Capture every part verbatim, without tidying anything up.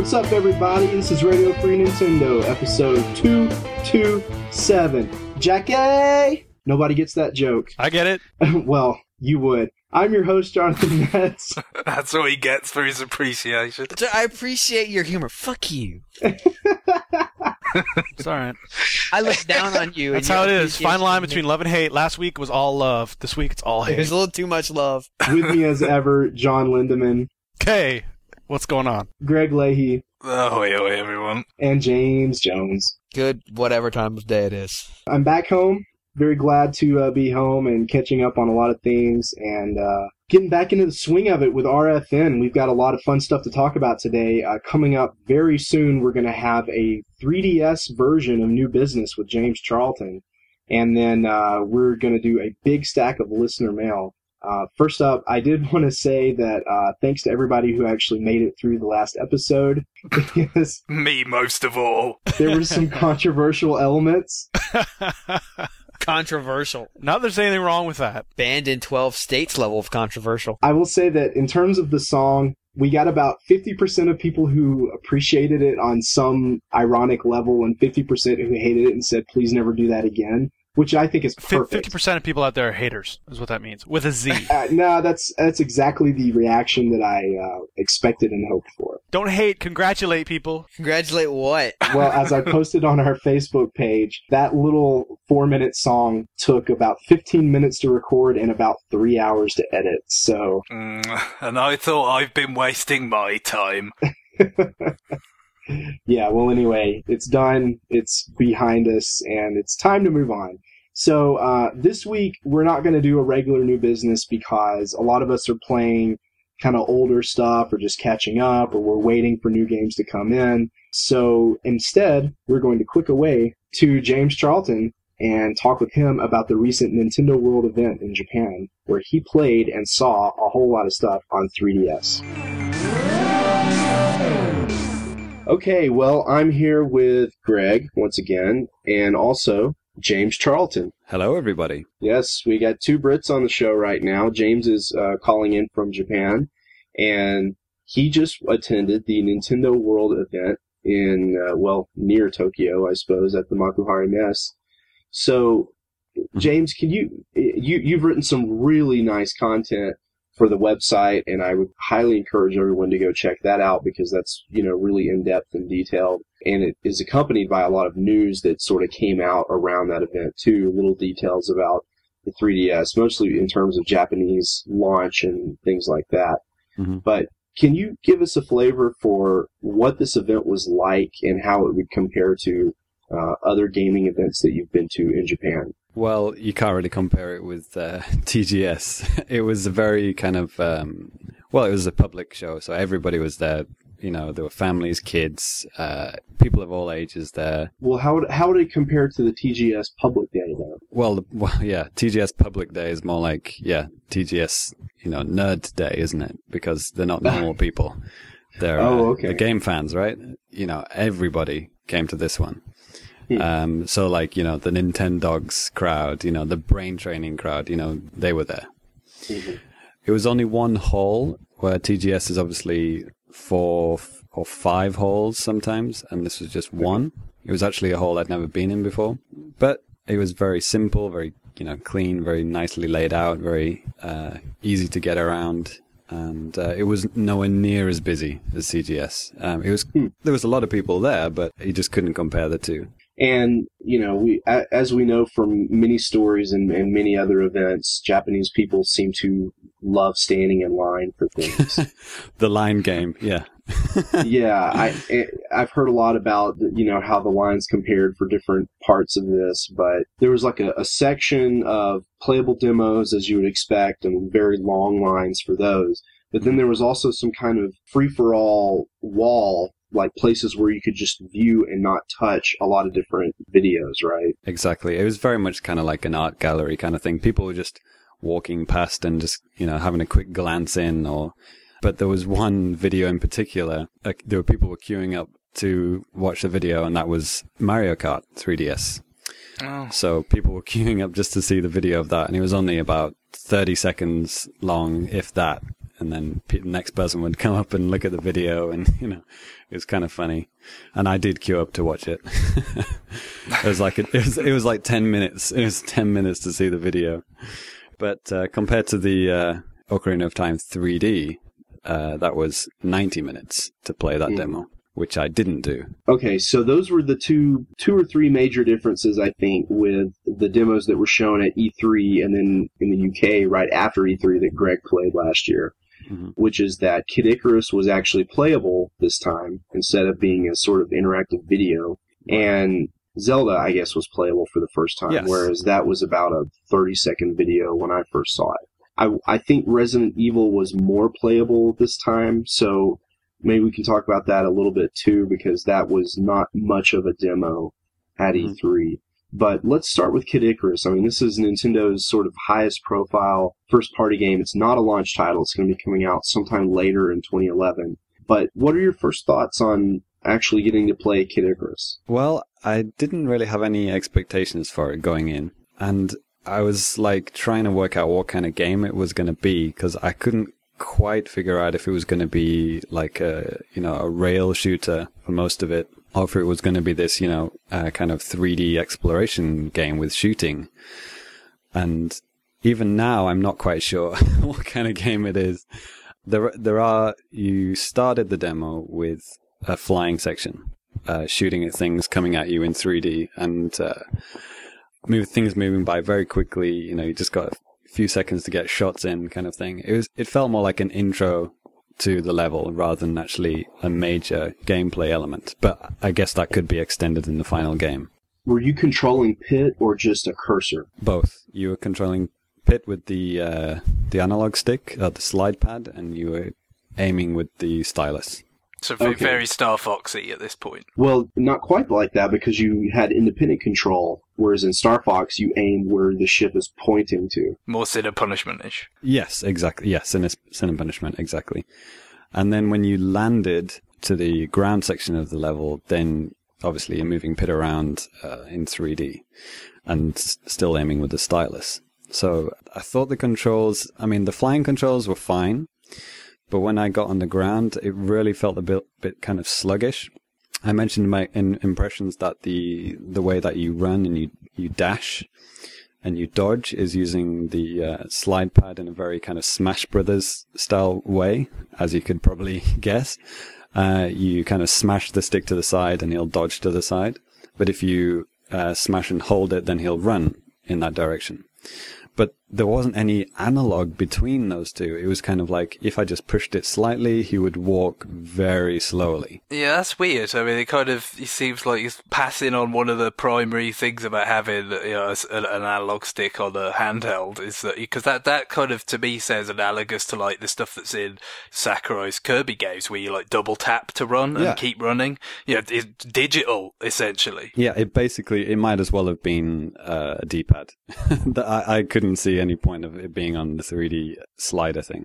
What's up, everybody? This is Radio Free Nintendo, episode two twenty-seven. Jackie! Nobody gets that joke. I get it. Well, you would. I'm your host, Jonathan Metz. That's what he gets for his appreciation. I appreciate your humor. Fuck you. It's alright. I look down on you. That's how it is. Fine line between love and hate. Last week was all love. This week it's all hate. There's a little too much love. With me as ever, John Lindemann. Okay. What's going on? Greg Leahy. Ahoy, ahoy, everyone. And James Jones. Good whatever time of day it is. I'm back home. Very glad to uh, be home and catching up on a lot of things and uh, getting back into the swing of it with R F N. We've got a lot of fun stuff to talk about today. Uh, coming up very soon, we're going to have a three D S version of New Business with James Charlton. And then uh, we're going to do a big stack of listener mail. Uh, first up, I did want to say that uh, thanks to everybody who actually made it through the last episode. Because Me most of all. there were some controversial elements. Controversial. Not that there's anything wrong with that. Banned in twelve states level of controversial. I will say that in terms of the song, we got about fifty percent of people who appreciated it on some ironic level and fifty percent who hated it and said, please never do that again, which I think is perfect. fifty percent of people out there are haters, is what that means. With a Z. Uh, no, that's that's exactly the reaction that I uh, expected and hoped for. Don't hate, congratulate people. Congratulate what? Well, as I posted on our Facebook page, that little four-minute song took about fifteen minutes to record and about three hours to edit, so... Mm, and I thought I've been wasting my time. Yeah, well, anyway, it's done, it's behind us, and it's time to move on. So, uh, this week, we're not going to do a regular New Business because a lot of us are playing kind of older stuff or just catching up, or we're waiting for new games to come in. So, instead, we're going to click away to James Charlton and talk with him about the recent Nintendo World event in Japan, where he played and saw a whole lot of stuff on three D S. Okay, well, I'm here with Greg, once again, and also James Charlton. Hello, everybody. Yes, we got two Brits on the show right now. James is uh, calling in from Japan, and he just attended the Nintendo World event in, uh, well, near Tokyo, I suppose, at the Makuhari Mess. So, James, can you, you, you've written some really nice content for the website, and I would highly encourage everyone to go check that out because that's, you know, really in-depth and detailed. And it is accompanied by a lot of news that sort of came out around that event, too. Little details about the three D S, mostly in terms of Japanese launch and things like that. Mm-hmm. But can you give us a flavor for what this event was like and how it would compare to uh, other gaming events that you've been to in Japan? Well, you can't really compare it with uh, T G S. It was a very kind of, um, well, it was a public show, so everybody was there. You know, there were families, kids, uh, people of all ages there. Well, how would, how would it compare to the T G S Public Day, though? Well, the, well, yeah, T G S Public Day is more like, yeah, T G S, you know, Nerd Day, isn't it? Because they're not normal people. They're, oh, uh, okay. they're game fans, right? You know, everybody came to this one. Um, so like, you know, the Nintendogs crowd, you know, the brain training crowd, you know, they were there. Mm-hmm. It was only one hall where T G S is obviously four or five halls sometimes. And this was just one. It was actually a hall I'd never been in before, but it was very simple, very, you know, clean, very nicely laid out, very, uh, easy to get around. And, uh, it was nowhere near as busy as C G S. Um, it was, hmm. there was a lot of people there, but you just couldn't compare the two. And, you know, we, as we know from many stories and, and many other events, Japanese people seem to love standing in line for things. The line game, yeah. Yeah, I, I've heard a lot about, you know, how the lines compared for different parts of this, but there was like a, a section of playable demos, as you would expect, and very long lines for those. But then there was also some kind of free-for-all wall, like places where you could just view and not touch a lot of different videos, right? Exactly. It was very much kind of like an art gallery kind of thing. People were just walking past and just, you know, having a quick glance in. Or, but there was one video in particular. Uh, there were people were queuing up to watch the video, and that was Mario Kart three D S. Oh. So people were queuing up just to see the video of that, and it was only about thirty seconds long, if that. and then the next person would come up and look at the video, and you know, it was kind of funny. And I did queue up to watch it. It was like it was it was like ten minutes. It was ten minutes to see the video. But uh, compared to the uh, Ocarina of Time three D, uh, that was ninety minutes to play that mm. demo, which I didn't do. Okay, so those were the two two or three major differences, I think, with the demos that were shown at E three and then in the U K right after E three that Greg played last year, mm-hmm. which is that Kid Icarus was actually playable this time instead of being a sort of interactive video. And Zelda, I guess, was playable for the first time, yes. whereas that was about a thirty-second video when I first saw it. I, I think Resident Evil was more playable this time, so maybe we can talk about that a little bit too, because that was not much of a demo at mm-hmm. E three. But let's start with Kid Icarus. I mean, this is Nintendo's sort of highest profile first-party game. It's not a launch title. It's going to be coming out sometime later in twenty eleven. But what are your first thoughts on actually getting to play Kid Icarus? Well, I didn't really have any expectations for it going in. And I was like trying to work out what kind of game it was going to be, because I couldn't quite figure out if it was going to be like a, you know, a rail shooter for most of it, or if it was going to be this, you know, uh, kind of three D exploration game with shooting. And even now, I'm not quite sure what kind of game it is. There, there are, you started the demo with a flying section, uh, shooting at things coming at you in three D, and uh, move things moving by very quickly. You know, you just got a few seconds to get shots in, kind of thing. It was, it felt more like an intro to the level rather than actually a major gameplay element. But I guess that could be extended in the final game. Were you controlling Pit or just a cursor? Both. You were controlling Pit with the uh, the analog stick, uh, the slide pad, and you were aiming with the stylus. So okay. Very Star Foxy at this point. Well, not quite like that, because you had independent control, whereas in Star Fox you aim where the ship is pointing to. More Sin and Punishment-ish. Yes, exactly. Yes, Sin, Sin and Punishment, exactly. And then when you landed to the ground section of the level, then obviously you're moving Pit around uh, in three D and s- still aiming with the stylus. So I thought the controls, I mean, the flying controls were fine. But when I got on the ground, it really felt a bit, bit kind of sluggish. I mentioned in my in impressions that the the way that you run and you, you dash and you dodge is using the uh, slide pad in a very kind of Smash Brothers style way, as you could probably guess. Uh, you kind of smash the stick to the side and he'll dodge to the side. But if you uh, smash and hold it, then he'll run in that direction. But there wasn't any analog between those two. It was kind of like, if I just pushed it slightly, he would walk very slowly. Yeah, that's weird. I mean, it kind of it seems like it's passing on one of the primary things about having, you know, an analog stick on a handheld, is that, because that, that kind of, to me, sounds analogous to, like, the stuff that's in Sakurai's Kirby games, where you, like, double tap to run and yeah. keep running. You know, it's digital, essentially. Yeah, it basically, it might as well have been uh, a D-pad. I, I couldn't see any point of it being on the three D slider thing.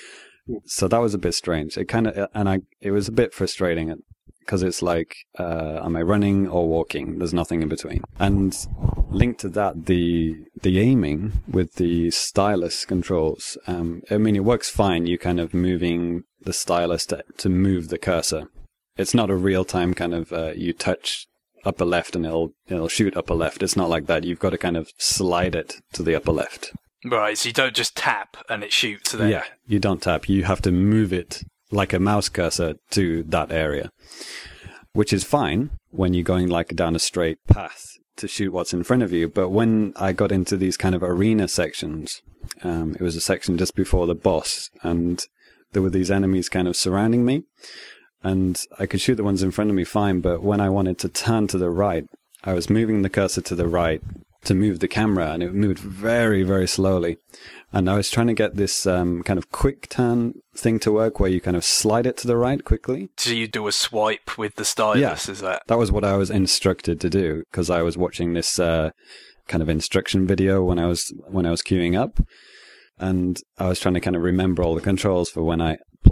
So that was a bit strange. It kind of, and I, it was a bit frustrating because it's like, uh, am I running or walking? There's nothing in between. And linked to that, the, the aiming with the stylus controls, um, I mean, it works fine. You kind of moving the stylus to, to move the cursor. It's not a real time kind of, uh, you touch upper left and it'll, it'll shoot upper left. It's not like that. You've got to kind of slide it to the upper left. Right, so you don't just tap and it shoots there. Yeah, you don't tap. You have to move it like a mouse cursor to that area, which is fine when you're going like down a straight path to shoot what's in front of you. But when I got into these kind of arena sections, um, it was a section just before the boss, and there were these enemies kind of surrounding me, and I could shoot the ones in front of me fine, but when I wanted to turn to the right, I was moving the cursor to the right to move the camera, and it moved very, very slowly. And I was trying to get this um, kind of quick turn thing to work, where you kind of slide it to the right quickly. So you do a swipe with the stylus, yeah, is that? That was what I was instructed to do, because I was watching this uh, kind of instruction video when I was when I was queuing up, and I was trying to kind of remember all the controls for when I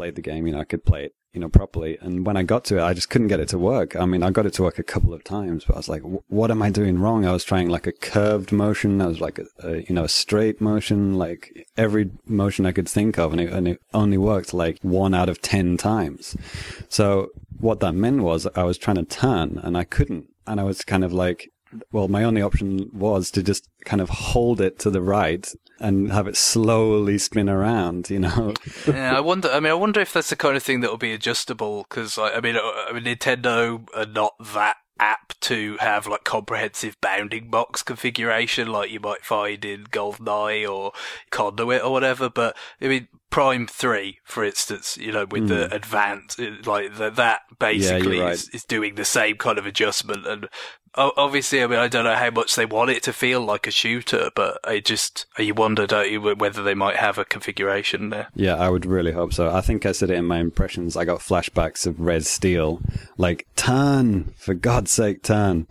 played the game, you know, I could play it, you know, properly. And when I got to it, I just couldn't get it to work. I mean, I got it to work a couple of times, but I was like, what am I doing wrong? I was trying like a curved motion. I was like, a, a, you know, a straight motion, like every motion I could think of. And it, and it only worked like one out of ten times. So what that meant was I was trying to turn and I couldn't. And I was kind of like, well, my only option was to just kind of hold it to the right and have it slowly spin around, you know. Yeah, I wonder. I mean, I wonder if that's the kind of thing that will be adjustable. Because, like, I mean, I mean, Nintendo are not that apt to have like comprehensive bounding box configuration like you might find in GoldenEye or Conduit or whatever. But I mean, Prime three, for instance, you know, with mm. the advanced, like the, that basically yeah, right. is, is doing the same kind of adjustment. And obviously, I mean, I don't know how much they want it to feel like a shooter, but I just, you wonder, don't you, whether they might have a configuration there. Yeah, I would really hope so. I think I said it in my impressions. I got flashbacks of Red Steel. Like, turn! For God's sake, turn!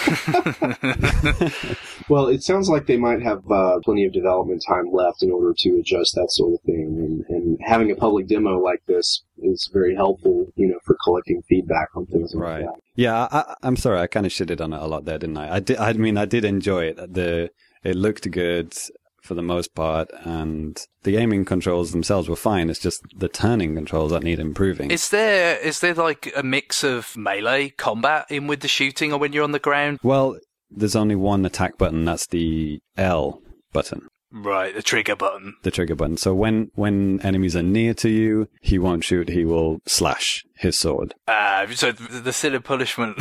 Well, it sounds like they might have uh, plenty of development time left in order to adjust that sort of thing. And, and having a public demo like this is very helpful, you know, for collecting feedback on things like right. that. Yeah, I, I'm sorry. I kind of shitted on it a lot there, didn't I? I did. I mean, I did enjoy it. The it looked good for the most part, and the aiming controls themselves were fine. It's just the turning controls that need improving. Is there is there like a mix of melee combat in with the shooting, or when you're on the ground? Well, there's only one attack button. That's the L button. Right, the trigger button. The trigger button. So when, when enemies are near to you, he won't shoot, he will slash his sword. Uh, so the, the sin and punishment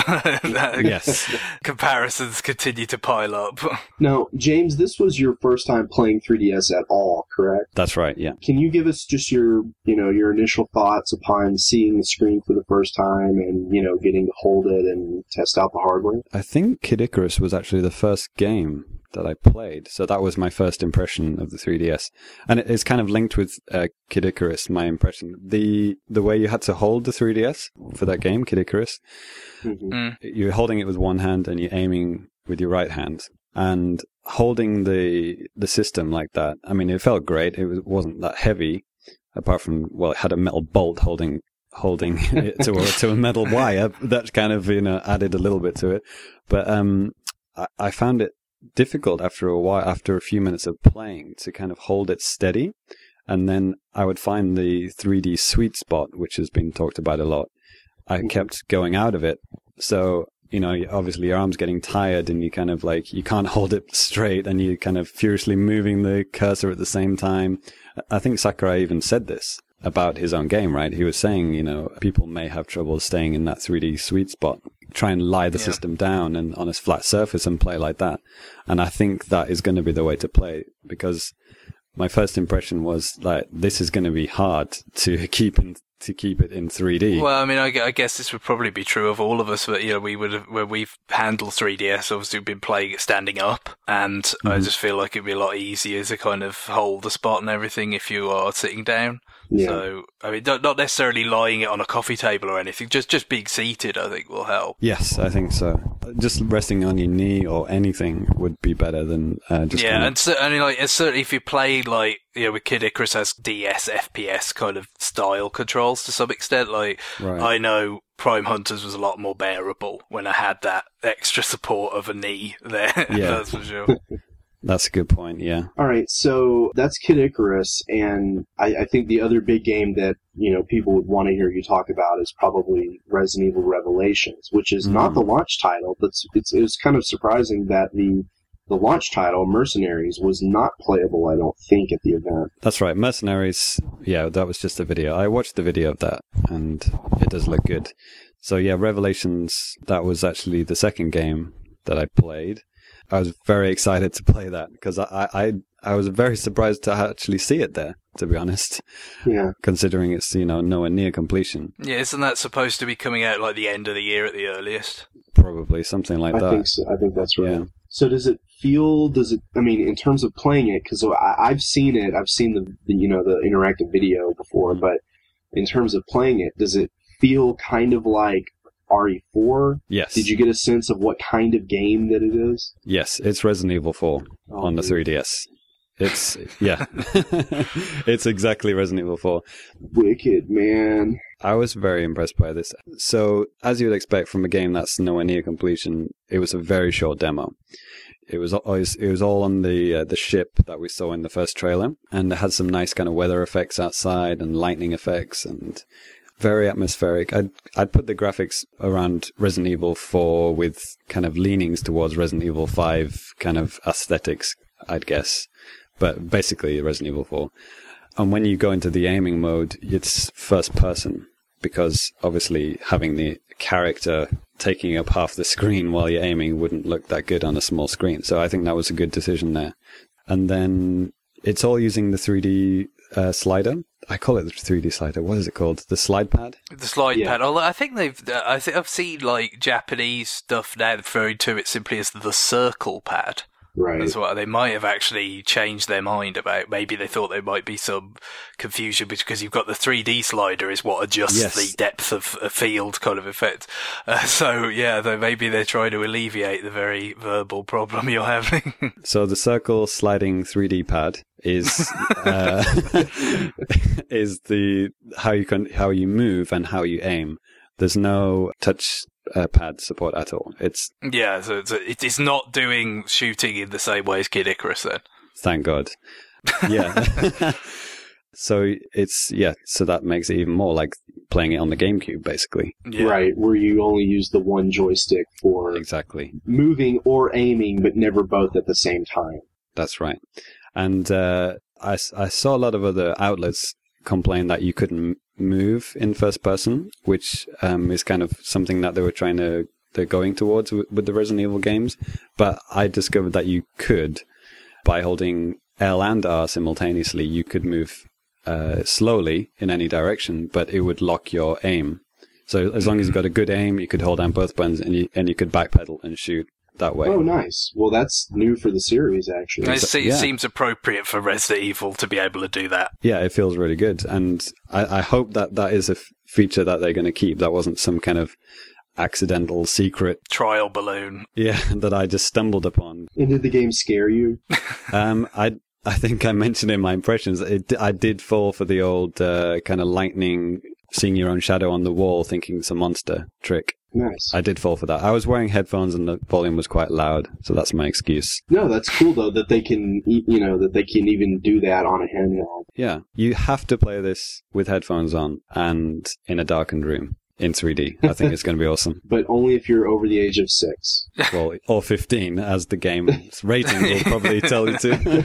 yes. comparisons continue to pile up. Now, James, this was your first time playing three D S at all, correct? That's right, yeah. Can you give us just your, you know, your initial thoughts upon seeing the screen for the first time and, you know, getting to hold it and test out the hardware? I think Kid Icarus was actually the first game that I played. So that was my first impression of the three D S. And it's kind of linked with uh, Kid Icarus, my impression. The the way you had to hold the three D S for that game, Kid Icarus, mm-hmm. mm. you're holding it with one hand and you're aiming with your right hand. And holding the the system like that, I mean, it felt great. It was, wasn't that heavy, apart from, well, it had a metal bolt holding holding it to a, to a metal wire. That kind of, you know, added a little bit to it. But um, I, I found it difficult after a while, after a few minutes of playing, to kind of hold it steady. And then I would find the three D sweet spot, which has been talked about a lot. I kept going out of it. So, you know, obviously your arm's getting tired and you kind of like, you can't hold it straight and you're kind of furiously moving the cursor at the same time. I think Sakurai even said this about his own game, right? He was saying, you know, people may have trouble staying in that three D sweet spot. Try and lie the yeah. system down and on a flat surface and play like that. And I think that is going to be the way to play, because my first impression was like, this is going to be hard to keep in, to keep it in three D. Well, I mean, I, I guess this would probably be true of all of us, but, you know, we would have, where we've handled three D S, obviously we've been playing it standing up, and mm-hmm. I just feel like it'd be a lot easier to kind of hold the spot and everything if you are sitting down. Yeah. So, I mean, not, not necessarily lying it on a coffee table or anything, just just being seated, I think, will help. Yes, I think so. Just resting on your knee or anything would be better than uh, just. Yeah, kind of... and so, I mean, like, certainly if you play, like, you know, with Kid Icarus has D S, F P S kind of style controls to some extent. Like, right. I know Prime Hunters was a lot more bearable when I had that extra support of a knee there. Yeah. That's for sure. That's a good point, yeah. All right, so that's Kid Icarus, and I, I think the other big game that, you know, people would want to hear you talk about is probably Resident Evil Revelations, which is mm. not the launch title, but it's, it's, it was kind of surprising that the the launch title, Mercenaries, was not playable, I don't think, at the event. That's right, Mercenaries, yeah, that was just a video. I watched the video of that, and it does look good. So yeah, Revelations, that was actually the second game that I played. I was very excited to play that because I, I I was very surprised to actually see it there, to be honest. Yeah. Considering it's, you know, nowhere near completion. Yeah, isn't that supposed to be coming out like the end of the year at the earliest? Probably, something like I that. I think so. I think that's right. Yeah. So does it feel, does it, I mean, in terms of playing it, because I've seen it, I've seen the, the, you know, the interactive video before, but in terms of playing it, does it feel kind of like R E four? Yes. Did you get a sense of what kind of game that it is? Yes, it's Resident Evil four oh, on the dude. three D S. It's, yeah. It's exactly Resident Evil four. Wicked, man. I was very impressed by this. So, as you would expect from a game that's nowhere near completion, it was a very short demo. It was always, it was all on the uh, the ship that we saw in the first trailer, and it had some nice kind of weather effects outside and lightning effects, and very atmospheric. I'd I'd put the graphics around Resident Evil four with kind of leanings towards Resident Evil five kind of aesthetics, I'd guess, but basically Resident Evil four. And when you go into the aiming mode, it's first person, because obviously having the character taking up half the screen while you're aiming wouldn't look that good on a small screen. So I think that was a good decision there. And then it's all using the three D uh, slider. I call it the three D slider. What is it called? The slide pad? The slide Yeah. pad. Although I think they've, uh, I think I've seen like Japanese stuff now referring to it simply as the circle pad. Right. As well. They might have actually changed their mind about, maybe they thought there might be some confusion because you've got the three D slider is what adjusts Yes. the depth of a field kind of effect. Uh, so yeah, they, maybe they're trying to alleviate the very verbal problem you're having. So the circle sliding three D pad is uh, is the how you can how you move and how you aim. There's no touch uh, pad support at all. It's Yeah, so it's, it is not doing shooting in the same way as Kid Icarus then. thank God. Yeah. So it's yeah. So that makes it even more like playing it on the GameCube, basically. Yeah. Right, where you only use the one joystick for Exactly. moving or aiming, but never both at the same time. That's right. And uh, I, s- I saw a lot of other outlets complain that you couldn't m- move in first person, which um, is kind of something that they were trying to, they're going towards w- with the Resident Evil games. But I discovered that you could, by holding L and R simultaneously, you could move uh, slowly in any direction, but it would lock your aim. So as long as you got a good aim, you could hold down both buttons and you, and you could backpedal and shoot that way. Oh, nice. Well, that's new for the series, actually. It, se- Yeah. it seems appropriate for Resident Evil to be able to do that. Yeah, it feels really good. And I, I hope that that is a f- feature that they're going to keep. That wasn't some kind of accidental secret, Trial balloon. yeah, that I just stumbled upon. And did the game scare you? Um, I I think I mentioned in my impressions, it, I did fall for the old uh, kind of lightning, seeing your own shadow on the wall, thinking it's a monster trick. Nice. I did fall for that. I was wearing headphones and the volume was quite loud, so that's my excuse. No, that's cool, though, that they can, e- you know, that they can even do that on a handheld. Yeah, you have to play this with headphones on and in a darkened room in three D. I think it's going to be awesome. But only if you're over the age of six. Well, or fifteen, as the game's rating will probably tell you to.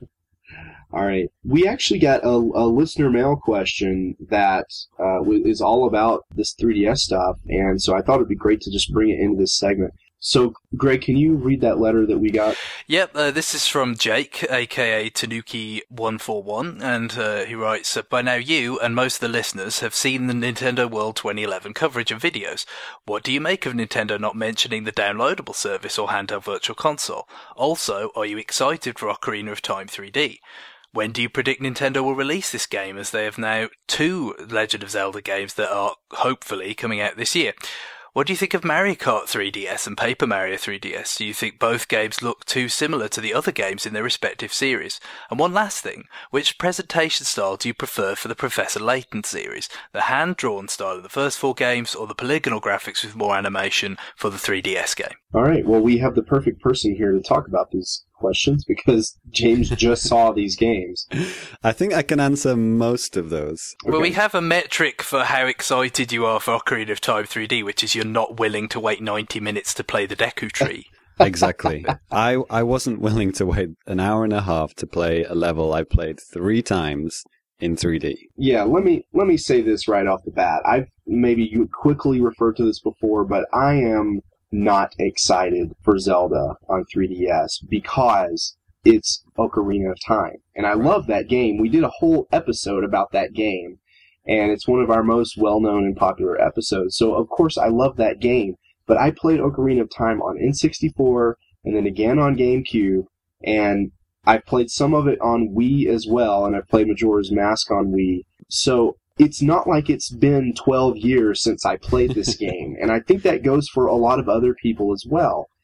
All right. We actually got a, a listener mail question that uh, w- is all about this three D S stuff, and so I thought it'd be great to just bring it into this segment. So, Greg, can you read that letter that we got? Yep, uh, this is from Jake, aka Tanuki one four one, and uh, he writes, by now you and most of the listeners have seen the Nintendo World twenty eleven coverage and videos. What do you make of Nintendo not mentioning the downloadable service or handheld virtual console? Also, are you excited for Ocarina of Time three D? When do you predict Nintendo will release this game, as they have now two Legend of Zelda games that are, hopefully, coming out this year? What do you think of Mario Kart three D S and Paper Mario three D S? Do you think both games look too similar to the other games in their respective series? And one last thing, which presentation style do you prefer for the Professor Layton series? The hand-drawn style of the first four games, or the polygonal graphics with more animation for the three D S game? All right. Well, we have the perfect person here to talk about these questions because James just saw these games. I think I can answer most of those. Well, Okay. we have a metric for how excited you are for Ocarina of Time three D, which is you're not willing to wait ninety minutes to play the Deku Tree. Exactly. I I wasn't willing to wait an hour and a half to play a level I played three times in three D. Yeah, let me let me say this right off the bat. I've maybe you quickly referred to this before, but I am not excited for Zelda on three D S because it's Ocarina of Time. And I love that game. We did a whole episode about that game, and it's one of our most well-known and popular episodes. So, of course, I love that game. But I played Ocarina of Time on N sixty-four and then again on GameCube, and I've played some of it on Wii as well, and I've played Majora's Mask on Wii. So it's not like it's been twelve years since I played this game, and I think that goes for a lot of other people as well.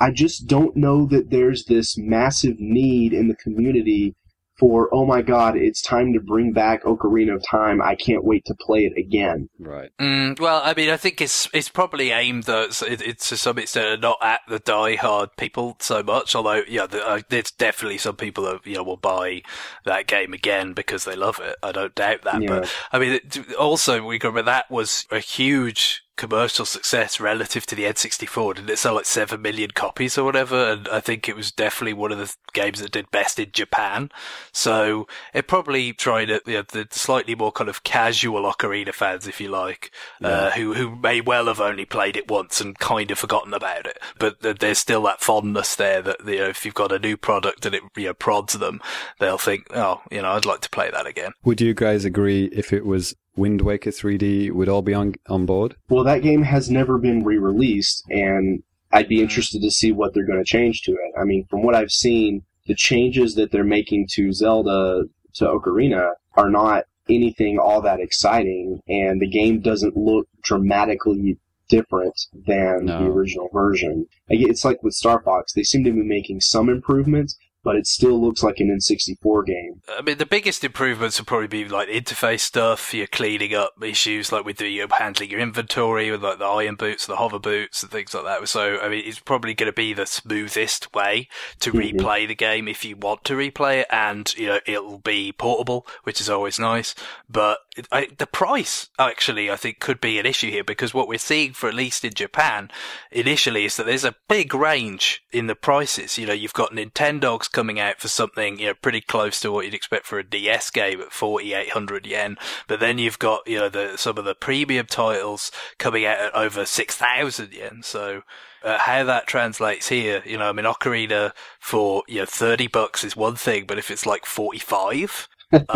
I just don't know that there's this massive need in the community for, oh my god, it's time to bring back Ocarina of Time. I can't wait to play it again. Right. Mm, well, I mean, I think it's it's probably aimed at, it, it's to some extent not at the die-hard people so much, although, yeah, the, uh, there's definitely some people that, you know, will buy that game again because they love it. I don't doubt that. Yeah. But, I mean, it, also, we remember that was a huge commercial success relative to the N sixty-four. Didn't it sell like seven million copies or whatever? And I think it was definitely one of the games that did best in Japan. So it probably tried it, you know, the slightly more kind of casual Ocarina fans, if you like, yeah. uh, who who may well have only played it once and kind of forgotten about it. But there's still that fondness there that, you know, if you've got a new product and it, you know, prods them, they'll think, oh, you know, I'd like to play that again. Would you guys agree if it was Wind Waker three D, would all be on on board? Well, that game has never been re-released, and I'd be interested to see what they're going to change to it. I mean, from what I've seen, the changes that they're making to Zelda, to Ocarina, are not anything all that exciting, and the game doesn't look dramatically different than No. the original version. Like, it's like with Star Fox, they seem to be making some improvements, but it still looks like an N sixty-four game. I mean, the biggest improvements would probably be like interface stuff. You're cleaning up issues like with the you're handling your inventory with like the iron boots, the hover boots, and things like that. So, I mean, it's probably going to be the smoothest way to Mhm. replay the game if you want to replay it, and you know it'll be portable, which is always nice. But it, I, the price actually, I think, could be an issue here because what we're seeing, for at least in Japan, initially, is that there's a big range in the prices. You know, you've got Nintendogs coming out for something, you know, pretty close to what you'd expect for a D S game at forty-eight hundred yen. But then you've got, you know, the, some of the premium titles coming out at over six thousand yen. So, uh, how that translates here, you know, I mean, Ocarina for, you know, thirty bucks is one thing, but if it's like forty-five,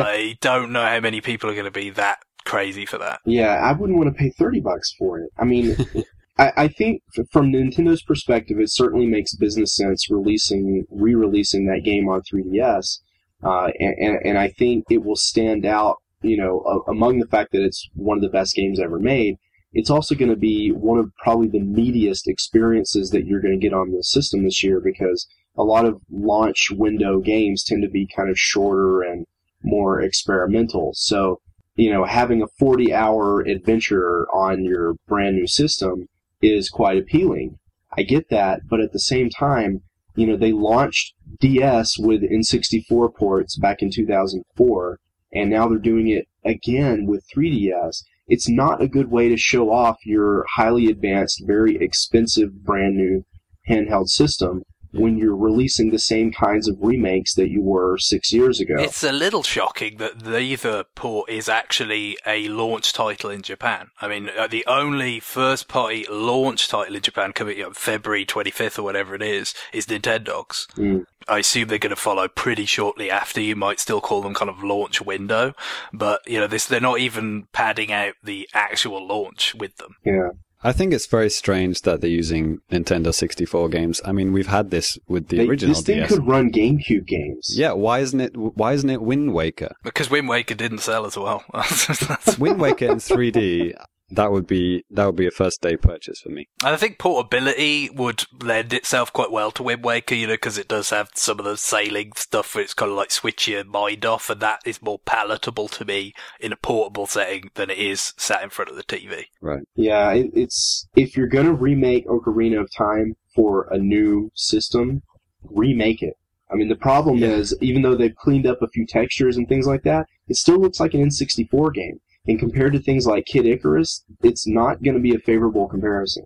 I don't know how many people are going to be that crazy for that. Yeah, I wouldn't want to pay thirty bucks for it. I mean, I, I think from Nintendo's perspective, it certainly makes business sense releasing, re-releasing that game on three D S, uh, and, and, and I think it will stand out, you know, a, among the fact that it's one of the best games ever made. It's also going to be one of probably the meatiest experiences that you're going to get on the system this year, because a lot of launch window games tend to be kind of shorter and more experimental. So, you know, having a forty-hour adventure on your brand new system is quite appealing. I get that, but at the same time, you know, they launched D S with N sixty-four ports back in two thousand four, and now they're doing it again with three D S. It's not a good way to show off your highly advanced, very expensive, brand new handheld system when you're releasing the same kinds of remakes that you were six years ago. It's a little shocking that neither port is actually a launch title in Japan. I mean, uh, the only first-party launch title in Japan coming up February twenty-fifth or whatever it is, is Nintendogs. Mm. I assume they're going to follow pretty shortly after. You might still call them kind of launch window, but you know, this they're not even padding out the actual launch with them. Yeah. I think it's very strange that they're using Nintendo sixty-four games. I mean, we've had this with the They, original this thing D S. could run GameCube games. Yeah, why isn't it? Why isn't it Wind Waker? Because Wind Waker didn't sell as well. Wind Waker in three D. That would be that would be a first day purchase for me. And I think portability would lend itself quite well to Wind Waker, you know, because it does have some of the sailing stuff where it's kind of like switch your mind off, and that is more palatable to me in a portable setting than it is sat in front of the T V. Right. Yeah, it, it's if you're gonna remake Ocarina of Time for a new system, remake it. I mean, the problem Yeah. is, even though they've cleaned up a few textures and things like that, it still looks like an N sixty-four game. And compared to things like Kid Icarus, it's not going to be a favorable comparison.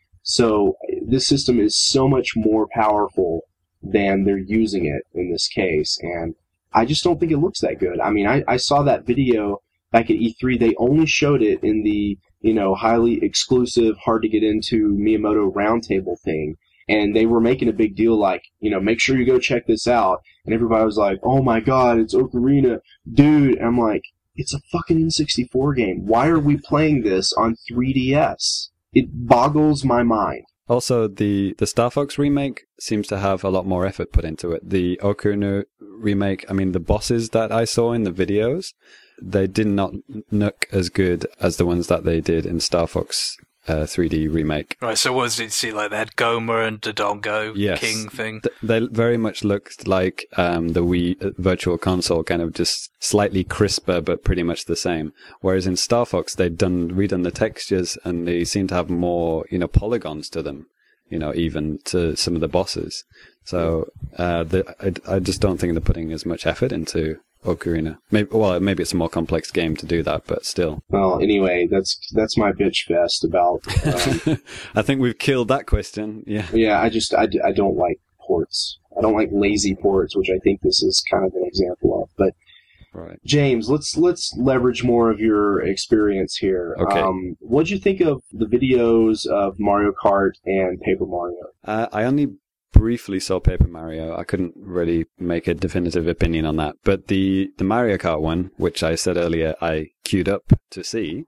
So this system is so much more powerful than they're using it in this case, and I just don't think it looks that good. I mean, I, I saw that video back at E three. They only showed it in the, you know, highly exclusive, hard to get into Miyamoto Roundtable thing, and they were making a big deal like, you know, make sure you go check this out. And everybody was like, oh my god, it's Ocarina, dude. And I'm like, it's a fucking N sixty-four game. Why are we playing this on three D S? It boggles my mind. Also, the, the Star Fox remake seems to have a lot more effort put into it. The Ocarina remake, I mean, the bosses that I saw in the videos, they did not look as good as the ones that they did in Star Fox uh, three D remake. Right, so was it, see, like, they had Goma and Dodongo Yes. King thing? Th- they very much looked like um, the Wii uh, Virtual Console, kind of just slightly crisper, but pretty much the same. Whereas in Star Fox, they'd done redone the textures, and they seem to have more, you know, polygons to them. You know, even to some of the bosses. So uh, the, I, I just don't think they're putting as much effort into Ocarina. Maybe, well, maybe it's a more complex game to do that, but still. Well, anyway, that's that's my bitch fest about. Um, I think we've killed that question. Yeah. yeah, I just I, I don't like ports. I don't like lazy ports, which I think this is kind of an example of. But Right. James, let's let's leverage more of your experience here. Okay. Um, what'd you think of the videos of Mario Kart and Paper Mario? Uh, I only briefly saw Paper Mario. I couldn't really make a definitive opinion on that. But the, the Mario Kart one, which I said earlier I queued up to see,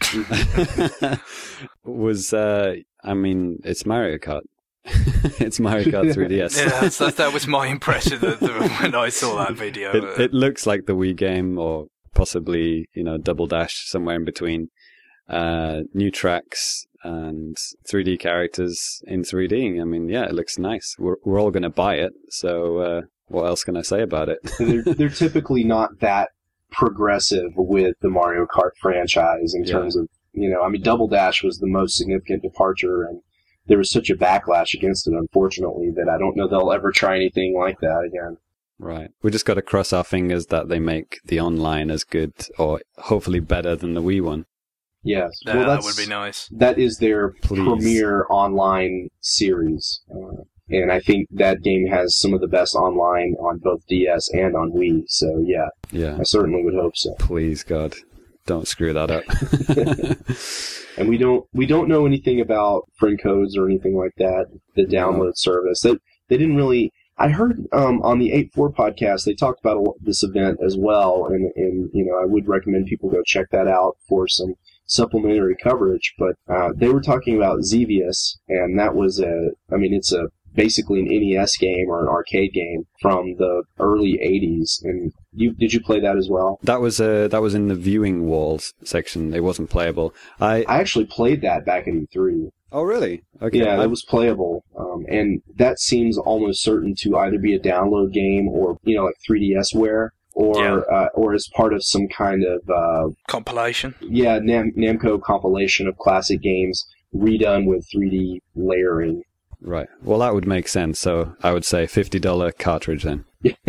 was, uh, I mean, it's Mario Kart. It's Mario Kart three D S. Yeah, that's, that, that was my impression of the, when I saw that video. It, it looks like the Wii game, or possibly, you know, Double Dash, somewhere in between. Uh, new tracks and three D characters in three D. I mean, yeah, it looks nice. We're we're all going to buy it. So uh, what else can I say about it? they're, they're typically not that progressive with the Mario Kart franchise in Yeah. terms of, you know, I mean, Double Dash was the most significant departure, and there was such a backlash against it, unfortunately, that I don't know they'll ever try anything like that again. Right. We just got to cross our fingers that they make the online as good, or hopefully better than the Wii one. Yes. Yeah, well, that that's, would be nice. That is their Please. premier online series. Uh, and I think that game has some of the best online on both D S and on Wii. So, yeah, Yeah. I certainly would hope so. Please, God, don't screw that up. And we don't we don't know anything about friend codes or anything like that, the download service. They, they didn't really... I heard um, on the eight four podcast, they talked about a, this event as well, and, and you know I would recommend people go check that out for some supplementary coverage. But uh, they were talking about Xevious, and that was a... I mean, it's a basically an N E S game or an arcade game from the early eighties. And you did you play that as well? That was uh, that was in the viewing walls section. It wasn't playable. I I actually played that back in E three. oh really? Okay. Yeah, I- that was playable, um, and that seems almost certain to either be a download game or you know like three D S ware, or Yeah. uh, or as part of some kind of uh, Compilation. yeah Nam- Namco compilation of classic games redone with three D layering. Right. Well, that would make sense. So I would say fifty dollars cartridge then.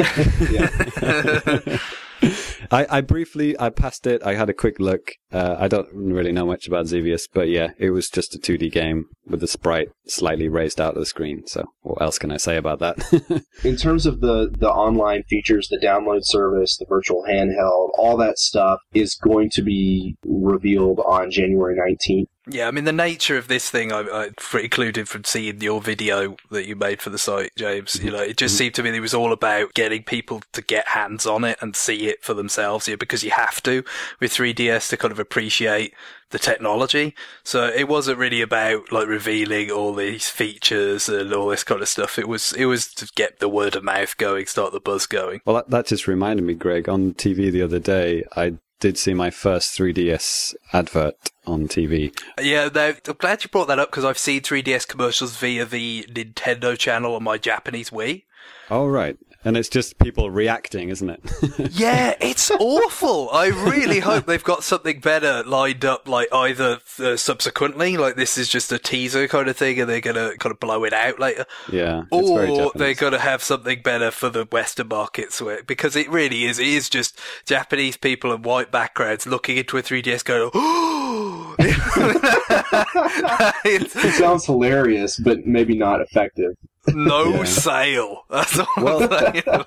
Yeah. I, I briefly, I passed it. I had a quick look. Uh, I don't really know much about Xevious, but yeah, it was just a two D game with the sprite slightly raised out of the screen. So what else can I say about that? In terms of the, the online features, the download service, the virtual handheld, all that stuff is going to be revealed on January nineteenth. Yeah, I mean, the nature of this thing, I, I precluded from seeing your video that you made for the site, James. You know, it just seemed to me that it was all about getting people to get hands on it and see it for themselves, yeah, because you have to with three D S to kind of appreciate the technology. So it wasn't really about like revealing all these features and all this kind of stuff. It was it was to get the word of mouth going, start the buzz going. Well, that, that just reminded me, Greg, on T V the other day, I did see my first three D S advert on T V. Yeah, no, I'm glad you brought that up because I've seen three D S commercials via the Nintendo channel on my Japanese Wii. Oh, right. And it's just people reacting, isn't it? Yeah, it's awful. I really hope they've got something better lined up, like either uh, subsequently, like this is just a teaser kind of thing and they're going to kind of blow it out later. Yeah. It's very Or Japanese. they're going to have something better for the Western markets, where, because it really is. It is just Japanese people in white backgrounds looking into a three D S going, oh! It's It sounds hilarious, but maybe not effective. no Yeah. sale. That's all Well- I'm saying.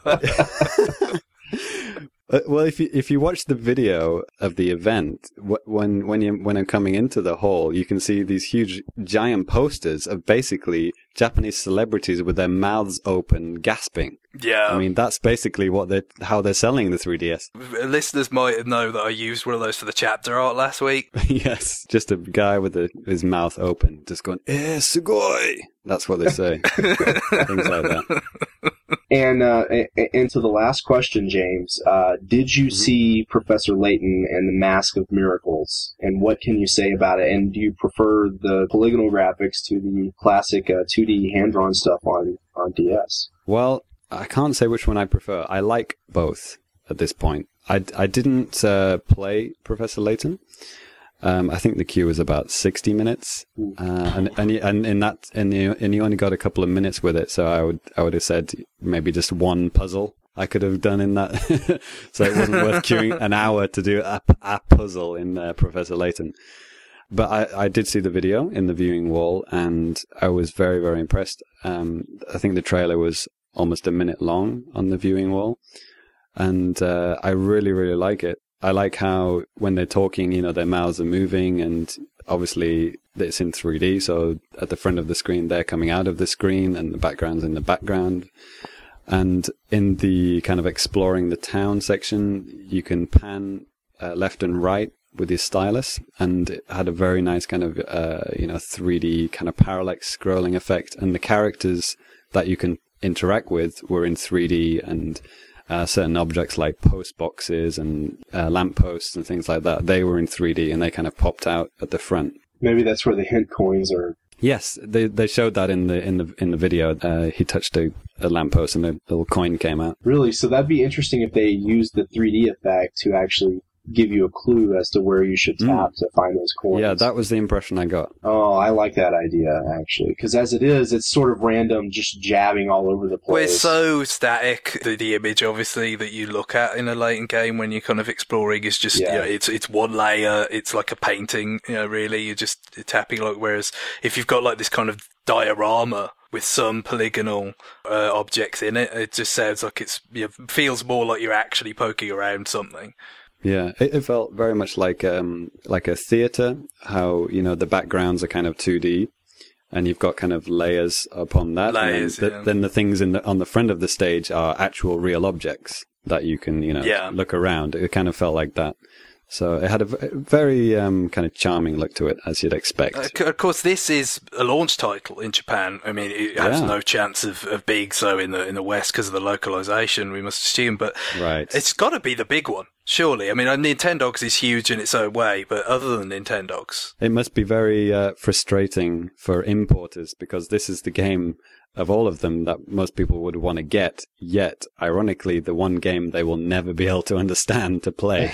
Uh, well, if you if you watch the video of the event, wh- when when you when I'm coming into the hall, you can see these huge giant posters of basically Japanese celebrities with their mouths open, gasping. Yeah. I mean, that's basically what they how they're selling the three D S. Listeners might know that I used one of those for the chapter art last week. Yes, just a guy with a, his mouth open, just going, "Eh, sugoi." That's what they say. Things like that. And uh, and to the last question, James, uh, did you Mm-hmm. see Professor Layton and the Mask of Miracles? And what can you say about it? And do you prefer the polygonal graphics to the classic uh, two D hand-drawn stuff on, on D S? Well, I can't say which one I prefer. I like both at this point. I, I didn't uh, play Professor Layton. Um, I think the queue was about sixty minutes, uh, and and and in that and you and you only got a couple of minutes with it. So I would I would have said maybe just one puzzle I could have done in that. So it wasn't worth queuing an hour to do a, a puzzle in uh, Professor Layton. But I, I did see the video in the viewing wall, and I was very very impressed. Um, I think the trailer was almost a minute long on the viewing wall, and uh, I really really like it. I like how when they're talking, you know, their mouths are moving, and obviously it's in three D. So at the front of the screen, they're coming out of the screen, and the background's in the background. And in the kind of exploring the town section, you can pan uh, left and right with your stylus, and it had a very nice kind of, uh, you know, three D kind of parallax scrolling effect. And the characters that you can interact with were in three D, and Uh, certain objects like post boxes and uh, lampposts and things like that, they were in three D and they kind of popped out at the front. Maybe that's where the hint coins are. Yes, they they showed that in the in the in the video. Uh, he touched a, a lamppost and a little coin came out. Really? So that'd be interesting if they used the three D effect to actually give you a clue as to where you should tap mm. to find those coins. Yeah, that was the impression I got. Oh, I like that idea, actually. Because as it is, it's sort of random, just jabbing all over the place. Well, it's so static, the, the image, obviously, that you look at in a Layton game when you're kind of exploring is just, yeah. you know, it's it's one layer, it's like a painting, you know, really, you're just tapping, like, whereas if you've got, like, this kind of diorama with some polygonal uh, objects in it, it just sounds like it's, you know, feels more like you're actually poking around something. Yeah, it, it felt very much like um like a theater. How, you know, the backgrounds are kind of two D, and you've got kind of layers upon that. Layers, and then, yeah. the, then the things in the, on the front of the stage are actual real objects that you can, you know, yeah. look around. It kind of felt like that. So it had a very um, kind of charming look to it, as you'd expect. Uh, of course, this is a launch title in Japan. I mean, it has yeah. no chance of, of being so in the in the West because of the localization, we must assume. But right. it's got to be the big one, surely. I mean, Nintendogs is huge in its own way, but other than Nintendogs, it must be very uh, frustrating for importers, because this is the game of all of them that most people would want to get, yet, ironically, the one game they will never be able to understand to play.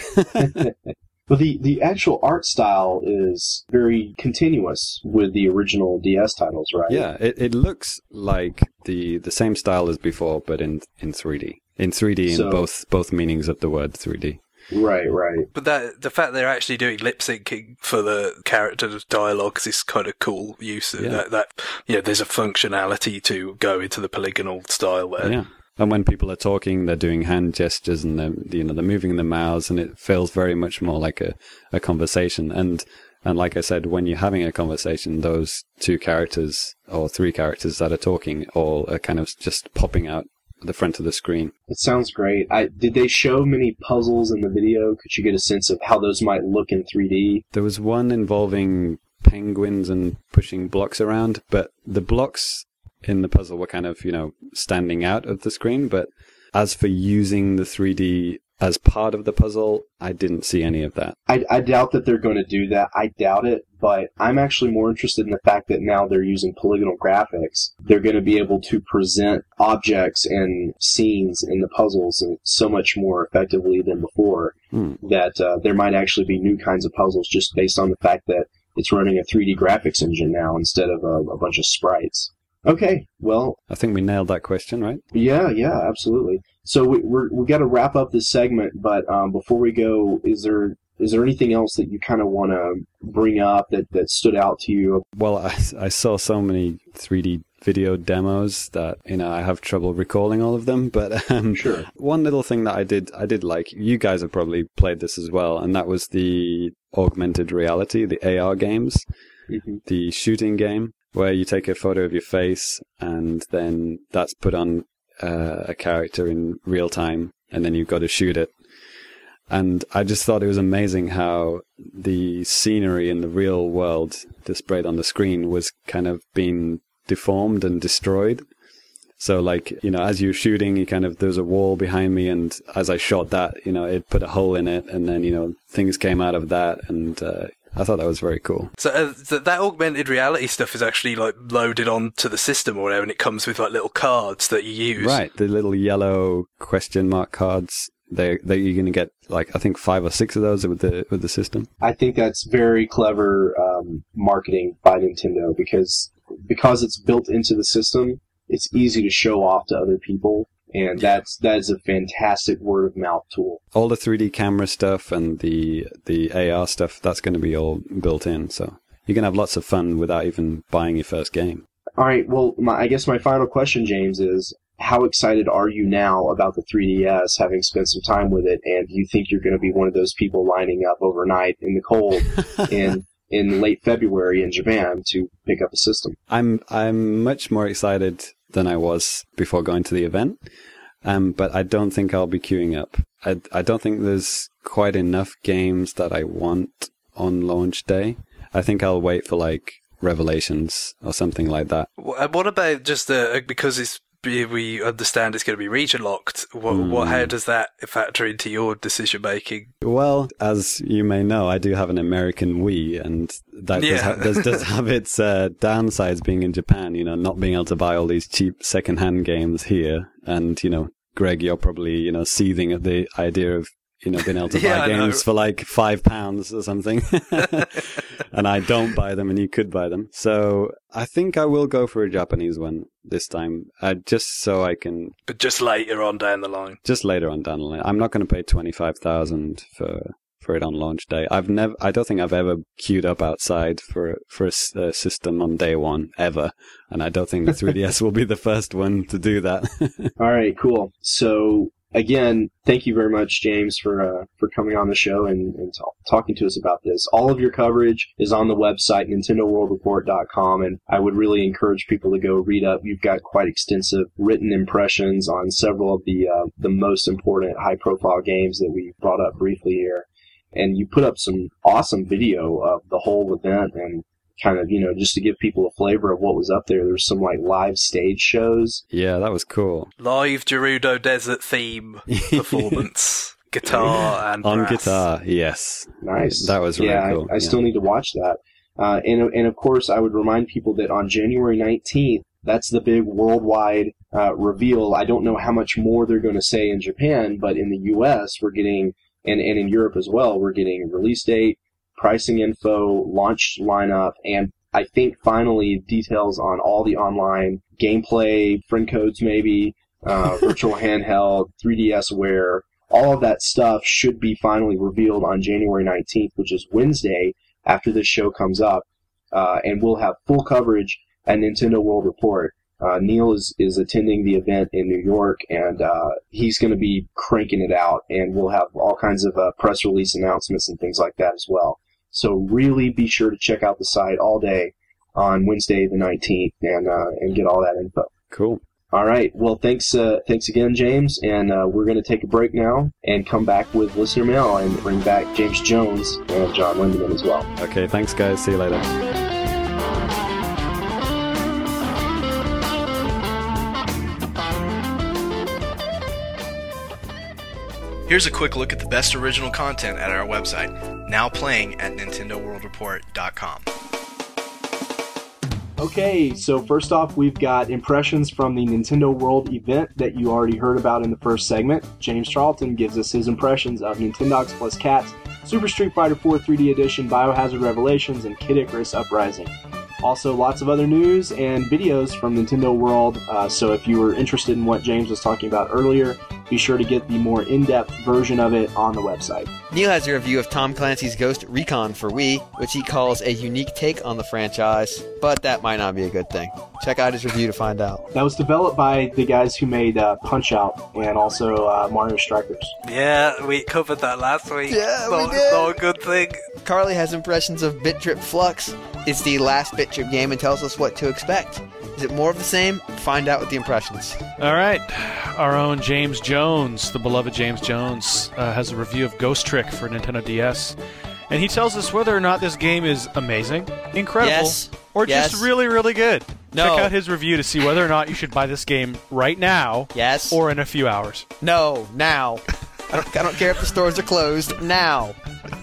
Well, the, the actual art style is very continuous with the original D S titles, right? Yeah, it, it looks like the the same style as before, but in, in three D. In three D so, in both both meanings of the word three D. Right, right. But that the fact they're actually doing lip syncing for the character dialogues is kind of cool use. Of yeah. that, that you know, there's a functionality to go into the polygonal style there. Yeah, and when people are talking, they're doing hand gestures and they're, you know, they're moving their mouths, and it feels very much more like a, a conversation. And and like I said, when you're having a conversation, those two characters or three characters that are talking all are kind of just popping out the front of the screen. It sounds great. I, did they show many puzzles in the video? Could you get a sense of how those might look in three D? There was one involving penguins and pushing blocks around, but the blocks in the puzzle were kind of, you know, standing out of the screen. But as for using the three D as part of the puzzle, I didn't see any of that. I, I doubt that they're going to do that. I doubt it, but I'm actually more interested in the fact that now they're using polygonal graphics. They're going to be able to present objects and scenes in the puzzles so much more effectively than before, Hmm. that uh, there might actually be new kinds of puzzles just based on the fact that it's running a three D graphics engine now instead of a, a bunch of sprites. Okay, well, I think we nailed that question, right? yeah, yeah, absolutely. So we we're, we got to wrap up this segment, but um, before we go, is there is there anything else that you kind of want to bring up that, that stood out to you? Well, I, I saw so many three D video demos that, you know, I have trouble recalling all of them. But um, Sure. One little thing that I did I did like, you guys have probably played this as well, and that was the augmented reality, the A R games, Mm-hmm. the shooting game, where you take a photo of your face and then that's put on uh, a character in real time, and then you've got to shoot it. And I just thought it was amazing how the scenery in the real world displayed on the screen was kind of being deformed and destroyed. So like, you know, as you're shooting, you kind of, there's a wall behind me, and as I shot that, you know, it put a hole in it, and then, you know, things came out of that, and uh, I thought that was very cool. So uh, th- that augmented reality stuff is actually like loaded onto the system or whatever, and it comes with like little cards that you use. Right, the little yellow question mark cards. They they you're going to get like I think five or six of those with the with the system. I think that's very clever um, marketing by Nintendo because because it's built into the system. It's easy to show off to other people, and that's that is a fantastic word of mouth tool. All the three D camera stuff and the the A R stuff, that's going to be all built in, so you can have lots of fun without even buying your first game. All right, well, my, I guess my final question, James, is how excited are you now about the three D S, having spent some time with it, and do you think you're going to be one of those people lining up overnight in the cold in in late February in Japan to pick up a system? I'm I'm much more excited than I was before going to the event, um, but I don't think I'll be queuing up. I, I don't think there's quite enough games that I want on launch day. I think I'll wait for like Revelations or something like that. What about just uh, because it's we understand it's going to be region locked? What, mm. what? How does that factor into your decision making? Well, as you may know, I do have an American Wii, and that yeah. does, ha- does, does have its uh, downsides being in Japan. You know, not being able to buy all these cheap secondhand games here, and you know, Greg, you're probably you know seething at the idea of you know being able to yeah, buy games for like five pounds or something, and I don't buy them, and you could buy them. So I think I will go for a Japanese one this time, uh, just so I can. But just later on down the line. Just later on down the line. I'm not going to pay twenty-five thousand for for it on launch day. I've never. I don't think I've ever queued up outside for for a, a system on day one ever, and I don't think the three D S will be the first one to do that. All right, cool. So. Again, thank you very much, James, for uh, for coming on the show and, and t- talking to us about this. All of your coverage is on the website, Nintendo World Report dot com, and I would really encourage people to go read up. You've got quite extensive written impressions on several of the uh, the most important high-profile games that we brought up briefly here. And you put up some awesome video of the whole event and kind of, you know, just to give people a flavor of what was up there. There's some, like, live stage shows. Yeah, that was cool. Live Gerudo Desert theme performance. Guitar and On brass. guitar, yes. Nice. That was really yeah, cool. I, I yeah. still need to watch that. Uh, and, and, of course, I would remind people that on January nineteenth, that's the big worldwide uh, reveal. I don't know how much more they're going to say in Japan, but in the U S, we're getting, and, and in Europe as well, we're getting release date, pricing info, launch lineup, and I think finally details on all the online gameplay, friend codes maybe, uh, virtual handheld, three D S wear. All of that stuff should be finally revealed on January nineteenth, which is Wednesday after this show comes up, uh, and we'll have full coverage at Nintendo World Report. Uh, Neil is, is attending the event in New York, and uh, he's going to be cranking it out, and we'll have all kinds of uh, press release announcements and things like that as well. So really be sure to check out the site all day on Wednesday the nineteenth and uh, and get all that info. Cool. All right. Well, thanks uh, thanks again, James. And uh, we're going to take a break now and come back with listener mail and bring back James Jones and John Lindemann as well. Okay, thanks, guys. See you later. Here's a quick look at the best original content at our website, now playing at Nintendo World Report dot com. Okay, so first off, we've got impressions from the Nintendo World event that you already heard about in the first segment. James Charlton gives us his impressions of Nintendogs Plus Cats, Super Street Fighter four three D Edition, Biohazard Revelations, and Kid Icarus Uprising. Also, lots of other news and videos from Nintendo World, uh, so if you were interested in what James was talking about earlier, be sure to get the more in-depth version of it on the website. Neil has a review of Tom Clancy's Ghost Recon for Wii, which he calls a unique take on the franchise, but that might not be a good thing. Check out his review to find out. That was developed by the guys who made uh, Punch-Out and also uh, Mario Strikers. Yeah, we covered that last week. Yeah, not, we did. Not a good thing. Carly has impressions of Bit Trip Flux. It's the last Bit Trip game and tells us what to expect. Is it more of the same? Find out with the impressions. All right. Our own James Jones, the beloved James Jones, uh, has a review of Ghost Trick for Nintendo D S. And he tells us whether or not this game is amazing, incredible, Yes. or Yes. just really, really good. No. Check out his review to see whether or not you should buy this game right now. Yes. Or in a few hours. No, now. I don't, I don't care if the stores are closed. Now.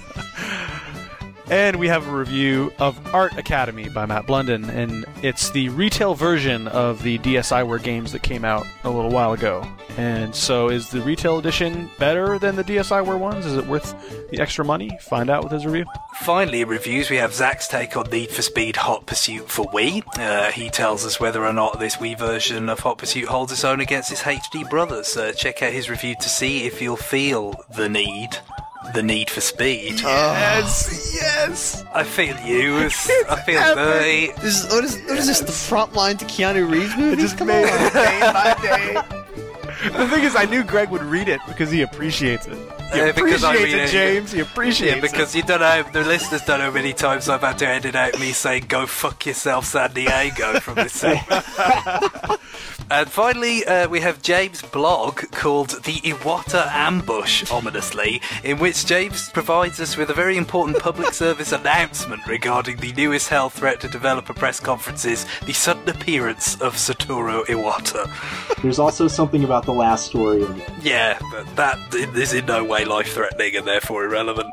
And we have a review of Art Academy by Matt Blunden, and it's the retail version of the D S iWare games that came out a little while ago. And so is the retail edition better than the D S iWare ones? Is it worth the extra money? Find out with his review. Finally, in reviews, we have Zach's take on Need for Speed Hot Pursuit for Wii. Uh, he tells us whether or not this Wii version of Hot Pursuit holds its own against its H D brothers. Uh, check out his review to see if you'll feel the need. The need for speed. Yes, yes. I feel used. I feel dirty. This is, what, is, what is this, the prompt line to Keanu Reeves movies? It just Come made on. it day by day. The thing is, I knew Greg would read it because he appreciates it. He Uh, because I appreciates read it, it. James. He appreciates Yeah, because you don't know, the listeners don't know how many times I've had to edit out me saying, go fuck yourself, San Diego, from this segment. And finally, uh, we have James' blog called The Iwata Ambush, ominously, in which James provides us with a very important public service announcement regarding the newest health threat to developer press conferences, the sudden appearance of Satoru Iwata. There's also something about the last story in it. Yeah, but that is in no way life-threatening and therefore irrelevant.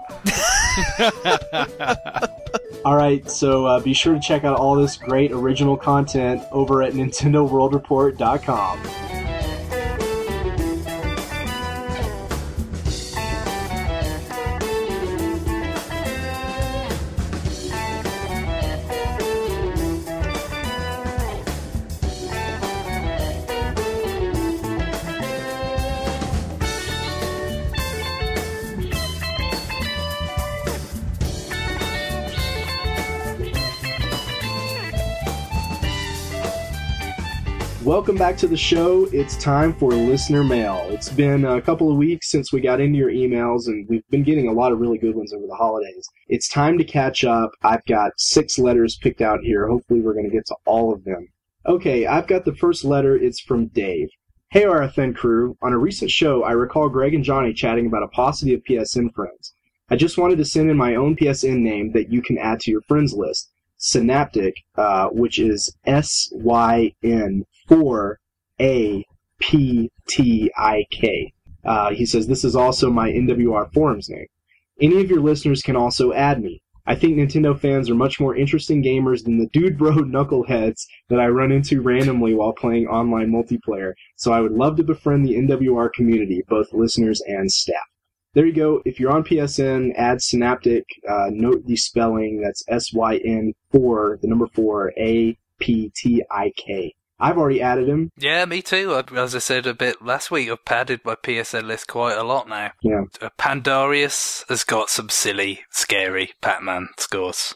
Alright, so uh, be sure to check out all this great original content over at Nintendo World Report dot com. Welcome back to the show. It's time for listener mail. It's been a couple of weeks since we got into your emails, and we've been getting a lot of really good ones over the holidays. It's time to catch up. I've got six letters picked out here. Hopefully we're going to get to all of them. Okay, I've got the first letter. It's from Dave. Hey, R F N crew. On a recent show, I recall Greg and Johnny chatting about a paucity of P S N friends. I just wanted to send in my own P S N name that you can add to your friends list. Synaptic, uh, which is S Y N four A P T I K. Uh, he says, this is also my N W R forums name. Any of your listeners can also add me. I think Nintendo fans are much more interesting gamers than the dude bro knuckleheads that I run into randomly while playing online multiplayer, so I would love to befriend the N W R community, both listeners and staff. There you go. If you're on P S N, add Synaptic. Uh, note the spelling. That's S Y N four, the number four, A P T I K. I've already added him. Yeah, me too. As I said a bit last week, I've padded my P S N list quite a lot now. Yeah. Uh, Pandarius has got some silly, scary Pac-Man scores.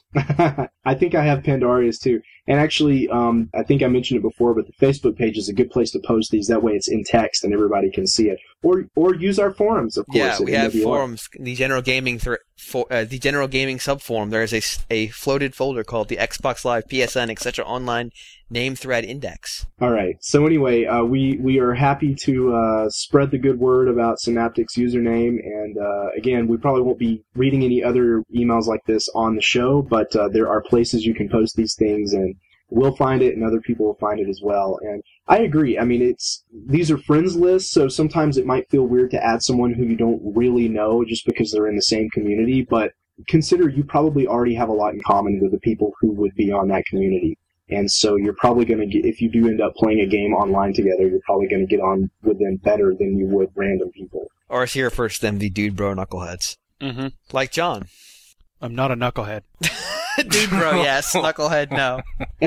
I think I have Pandarius too. And actually, um, I think I mentioned it before, but the Facebook page is a good place to post these. That way it's in text and everybody can see it. Or or use our forums, of course. Yeah, we have N W R. forums. The general gaming thr for, uh, the general gaming subforum. There is a, a floated folder called the Xbox Live P S N et cetera Online Name Thread Index. All right. So anyway, uh, we we are happy to uh, spread the good word about Synaptic's username. And uh, again, we probably won't be reading any other emails like this on the show, but uh, there are places you can post these things, and we'll find it, and other people will find it as well. And I agree. I mean, it's these are friends lists, so sometimes it might feel weird to add someone who you don't really know just because they're in the same community. But consider you probably already have a lot in common with the people who would be on that community. And so you're probably going to get, if you do end up playing a game online together, you're probably going to get on with them better than you would random people. Or as he refers to them, the dude bro knuckleheads. Mm-hmm. Like John. I'm not a knucklehead. Dude bro, yes. Knucklehead, no.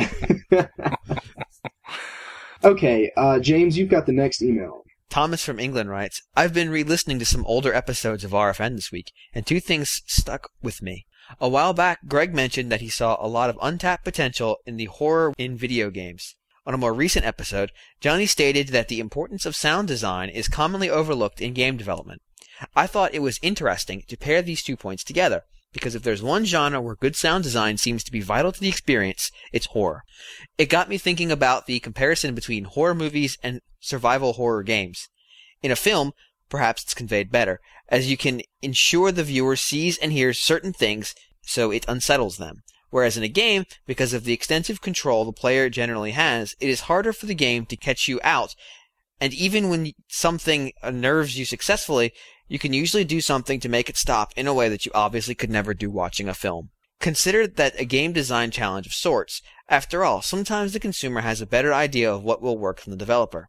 Okay, uh, James, you've got the next email. Thomas from England writes, I've been re-listening to some older episodes of R F N this week, and two things stuck with me. A while back, Greg mentioned that he saw a lot of untapped potential in the horror in video games. On a more recent episode, Johnny stated that the importance of sound design is commonly overlooked in game development. I thought it was interesting to pair these two points together, because if there's one genre where good sound design seems to be vital to the experience, it's horror. It got me thinking about the comparison between horror movies and survival horror games. In a film, perhaps it's conveyed better, as you can ensure the viewer sees and hears certain things so it unsettles them. Whereas in a game, because of the extensive control the player generally has, it is harder for the game to catch you out. And even when something unnerves you successfully, you can usually do something to make it stop in a way that you obviously could never do watching a film. Consider that a game design challenge of sorts. After all, sometimes the consumer has a better idea of what will work than the developer.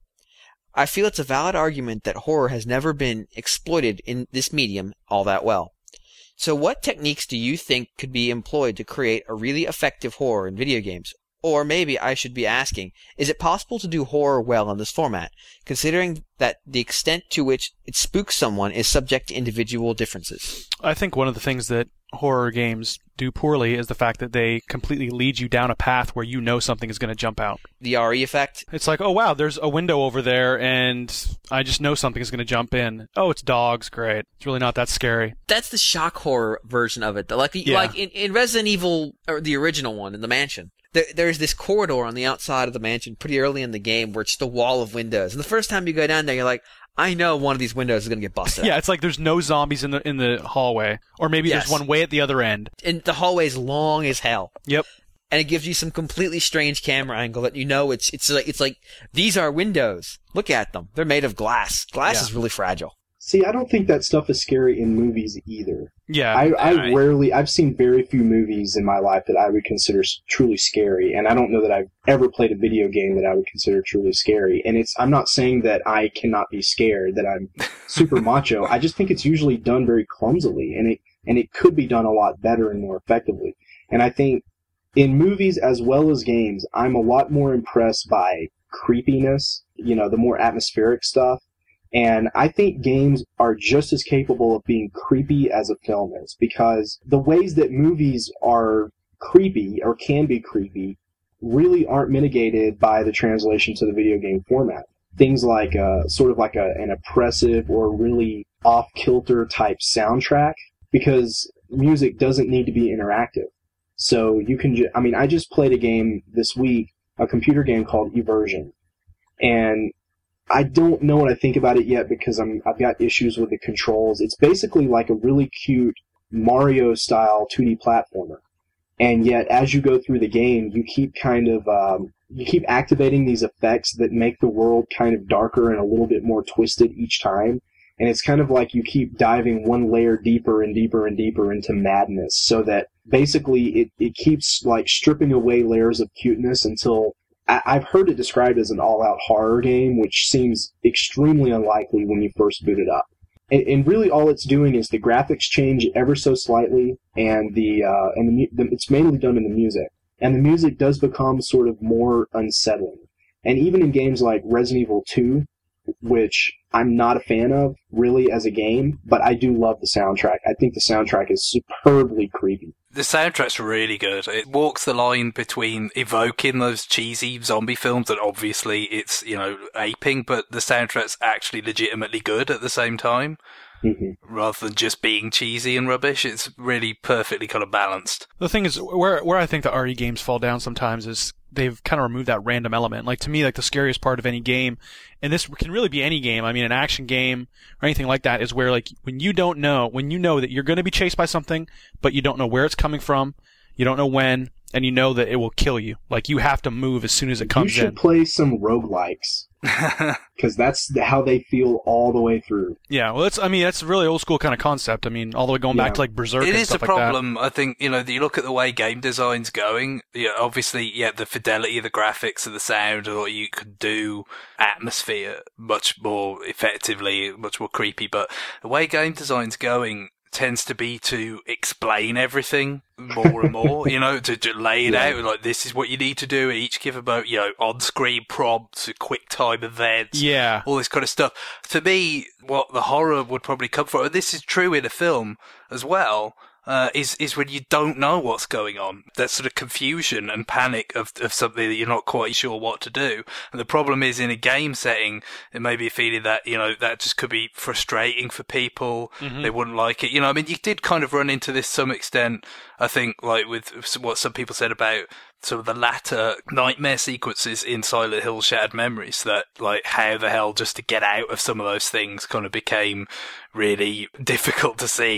I feel it's a valid argument that horror has never been exploited in this medium all that well. So what techniques do you think could be employed to create a really effective horror in video games? Or maybe I should be asking, is it possible to do horror well in this format, considering that the extent to which it spooks someone is subject to individual differences? I think one of the things that horror games do poorly is the fact that they completely lead you down a path where you know something is going to jump out. The R E effect? It's like, oh wow, there's a window over there and I just know something is going to jump in. Oh, it's dogs, great. It's really not that scary. That's the shock horror version of it. Like, Yeah. like in, in Resident Evil, or the original one, in the mansion. There, there's this corridor on the outside of the mansion pretty early in the game where it's just a wall of windows. And the first time you go down there, you're like, I know one of these windows is going to get busted. Yeah, it's like there's no zombies in the in the hallway. Or maybe Yes. there's one way at the other end. And the hallway's long as hell. Yep. And it gives you some completely strange camera angle that you know it's it's like it's like these are windows. Look at them. They're made of glass. Glass Yeah. is really fragile. See, I don't think that stuff is scary in movies either. Yeah. I, I I- rarely, I've seen very few movies in my life that I would consider s- truly scary, and I don't know that I've ever played a video game that I would consider truly scary. And it's, I'm not saying that I cannot be scared, that I'm super macho. I just think it's usually done very clumsily, and it, and it could be done a lot better and more effectively. And I think in movies as well as games, I'm a lot more impressed by creepiness, you know, the more atmospheric stuff. And I think games are just as capable of being creepy as a film is, because the ways that movies are creepy or can be creepy really aren't mitigated by the translation to the video game format. Things like uh, sort of like a, an oppressive or really off-kilter type soundtrack, because music doesn't need to be interactive. So you can, ju- I mean, I just played a game this week, a computer game called Eversion, and I don't know what I think about it yet because I'm, I've got issues with the controls. It's basically like a really cute Mario-style two D platformer. And yet, as you go through the game, you keep kind of, um, you keep activating these effects that make the world kind of darker and a little bit more twisted each time. And it's kind of like you keep diving one layer deeper and deeper and deeper into madness, so that basically it, it keeps like stripping away layers of cuteness until I've heard it described as an all-out horror game, which seems extremely unlikely when you first boot it up. And, and really, all it's doing is the graphics change ever so slightly, and the uh, and the, the, it's mainly done in the music. And the music does become sort of more unsettling. And even in games like Resident Evil two, which I'm not a fan of really as a game, but I do love the soundtrack. I think the soundtrack is superbly creepy. The soundtrack's really good. It walks the line between evoking those cheesy zombie films that obviously it's, you know, aping, but the soundtrack's actually legitimately good at the same time. Mm-hmm. Rather than just being cheesy and rubbish. It's really perfectly kind of balanced. The thing is, where where I think the R E games fall down sometimes is they've kind of removed that random element. Like, to me, like the scariest part of any game, and this can really be any game, I mean, an action game or anything like that, is where, like, when you don't know, when you know that you're going to be chased by something, but you don't know where it's coming from, you don't know when, and you know that it will kill you. Like, you have to move as soon as it comes you should in. play some roguelikes, because that's the, how they feel all the way through. Yeah, well, that's, I mean, that's a really old school kind of concept. I mean, all the way going Yeah. back to, like, Berserk It and is a stuff like that. problem. I think, you know, you look at the way game design's going, yeah, obviously, yeah, the fidelity of the graphics and the sound and what you could do, atmosphere much more effectively, much more creepy, but the way game design's going tends to be to explain everything more and more, you know, to, to lay it Yeah. out, like, this is what you need to do, each give about, you know, on-screen prompts, quick time events, Yeah. all this kind of stuff. To me, what the horror would probably come from, and this is true in a film as well, uh, is, is when you don't know what's going on. That sort of confusion and panic of, of something that you're not quite sure what to do. And the problem is, in a game setting, it may be a feeling that, you know, that just could be frustrating for people. Mhm. They wouldn't like it. You know, I mean, you did kind of run into this to some extent, I think, like with what some people said about some of the latter nightmare sequences in Silent Hill Shattered Memories, that, like, how the hell just to get out of some of those things kind of became really difficult to see.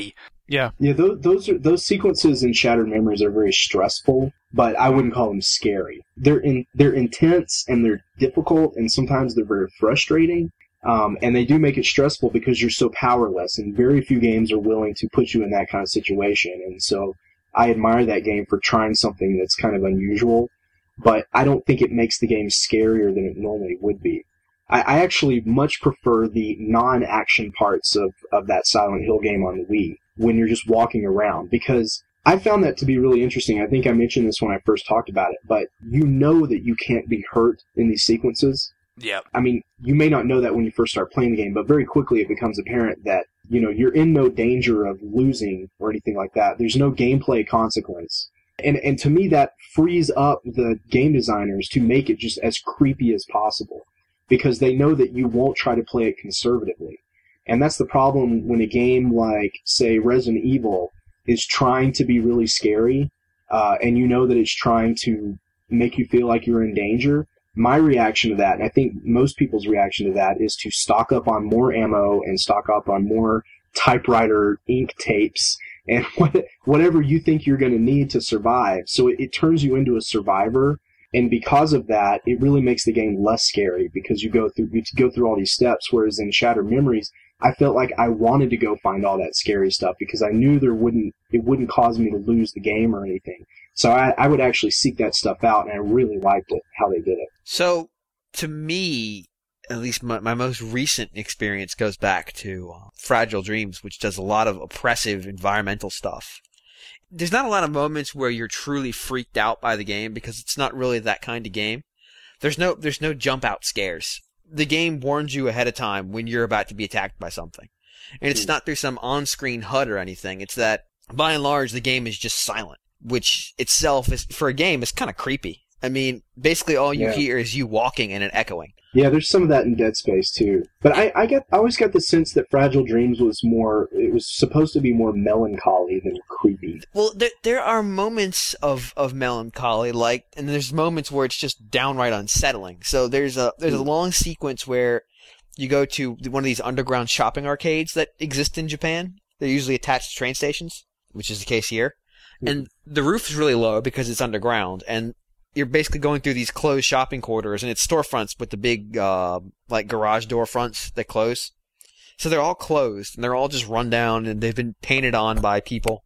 Yeah. Yeah, those those are those sequences in Shattered Memories are very stressful, but I wouldn't call them scary. They're in they're intense and they're difficult, and sometimes they're very frustrating. Um, and they do make it stressful because you're so powerless, and very few games are willing to put you in that kind of situation. And so I admire that game for trying something that's kind of unusual, but I don't think it makes the game scarier than it normally would be. I, I actually much prefer the non-action parts of, of that Silent Hill game on the Wii when you're just walking around, because I found that to be really interesting. I think I mentioned this when I first talked about it, but you know that you can't be hurt in these sequences. Yep. I mean, you may not know that when you first start playing the game, but very quickly it becomes apparent that, you know, you're in no danger of losing or anything like that. There's no gameplay consequence. And and to me, that frees up the game designers to make it just as creepy as possible, because they know that you won't try to play it conservatively. And that's the problem when a game like, say, Resident Evil is trying to be really scary, uh, and you know that it's trying to make you feel like you're in danger. My reaction to that, and I think most people's reaction to that, is to stock up on more ammo and stock up on more typewriter ink tapes and whatever you think you're going to need to survive. So it, it turns you into a survivor, and because of that, it really makes the game less scary because you go through you go through all these steps. Whereas in Shattered Memories, I felt like I wanted to go find all that scary stuff because I knew there wouldn't it wouldn't cause me to lose the game or anything. So I, I would actually seek that stuff out, and I really liked it, how they did it. So, to me, at least my, my most recent experience goes back to uh, Fragile Dreams, which does a lot of oppressive environmental stuff. There's not a lot of moments where you're truly freaked out by the game because it's not really that kind of game. There's no there's no jump out scares. The game warns you ahead of time when you're about to be attacked by something. And it's not through some on-screen H U D or anything. It's that, by and large, the game is just silent, which itself, is for a game, is kind of creepy. I mean, basically all you Yeah. hear is you walking and it echoing. Yeah, there's some of that in Dead Space too. But I, I get, I always got the sense that Fragile Dreams was more, it was supposed to be more melancholy than creepy. Well, there there are moments of, of melancholy, like, and there's moments where it's just downright unsettling. So there's a there's a long sequence where you go to one of these underground shopping arcades that exist in Japan. They're usually attached to train stations, which is the case here. And the roof is really low because it's underground, and you're basically going through these closed shopping quarters, and it's storefronts with the big, uh, like garage door fronts that close. So they're all closed, and they're all just run down, and they've been painted on by people.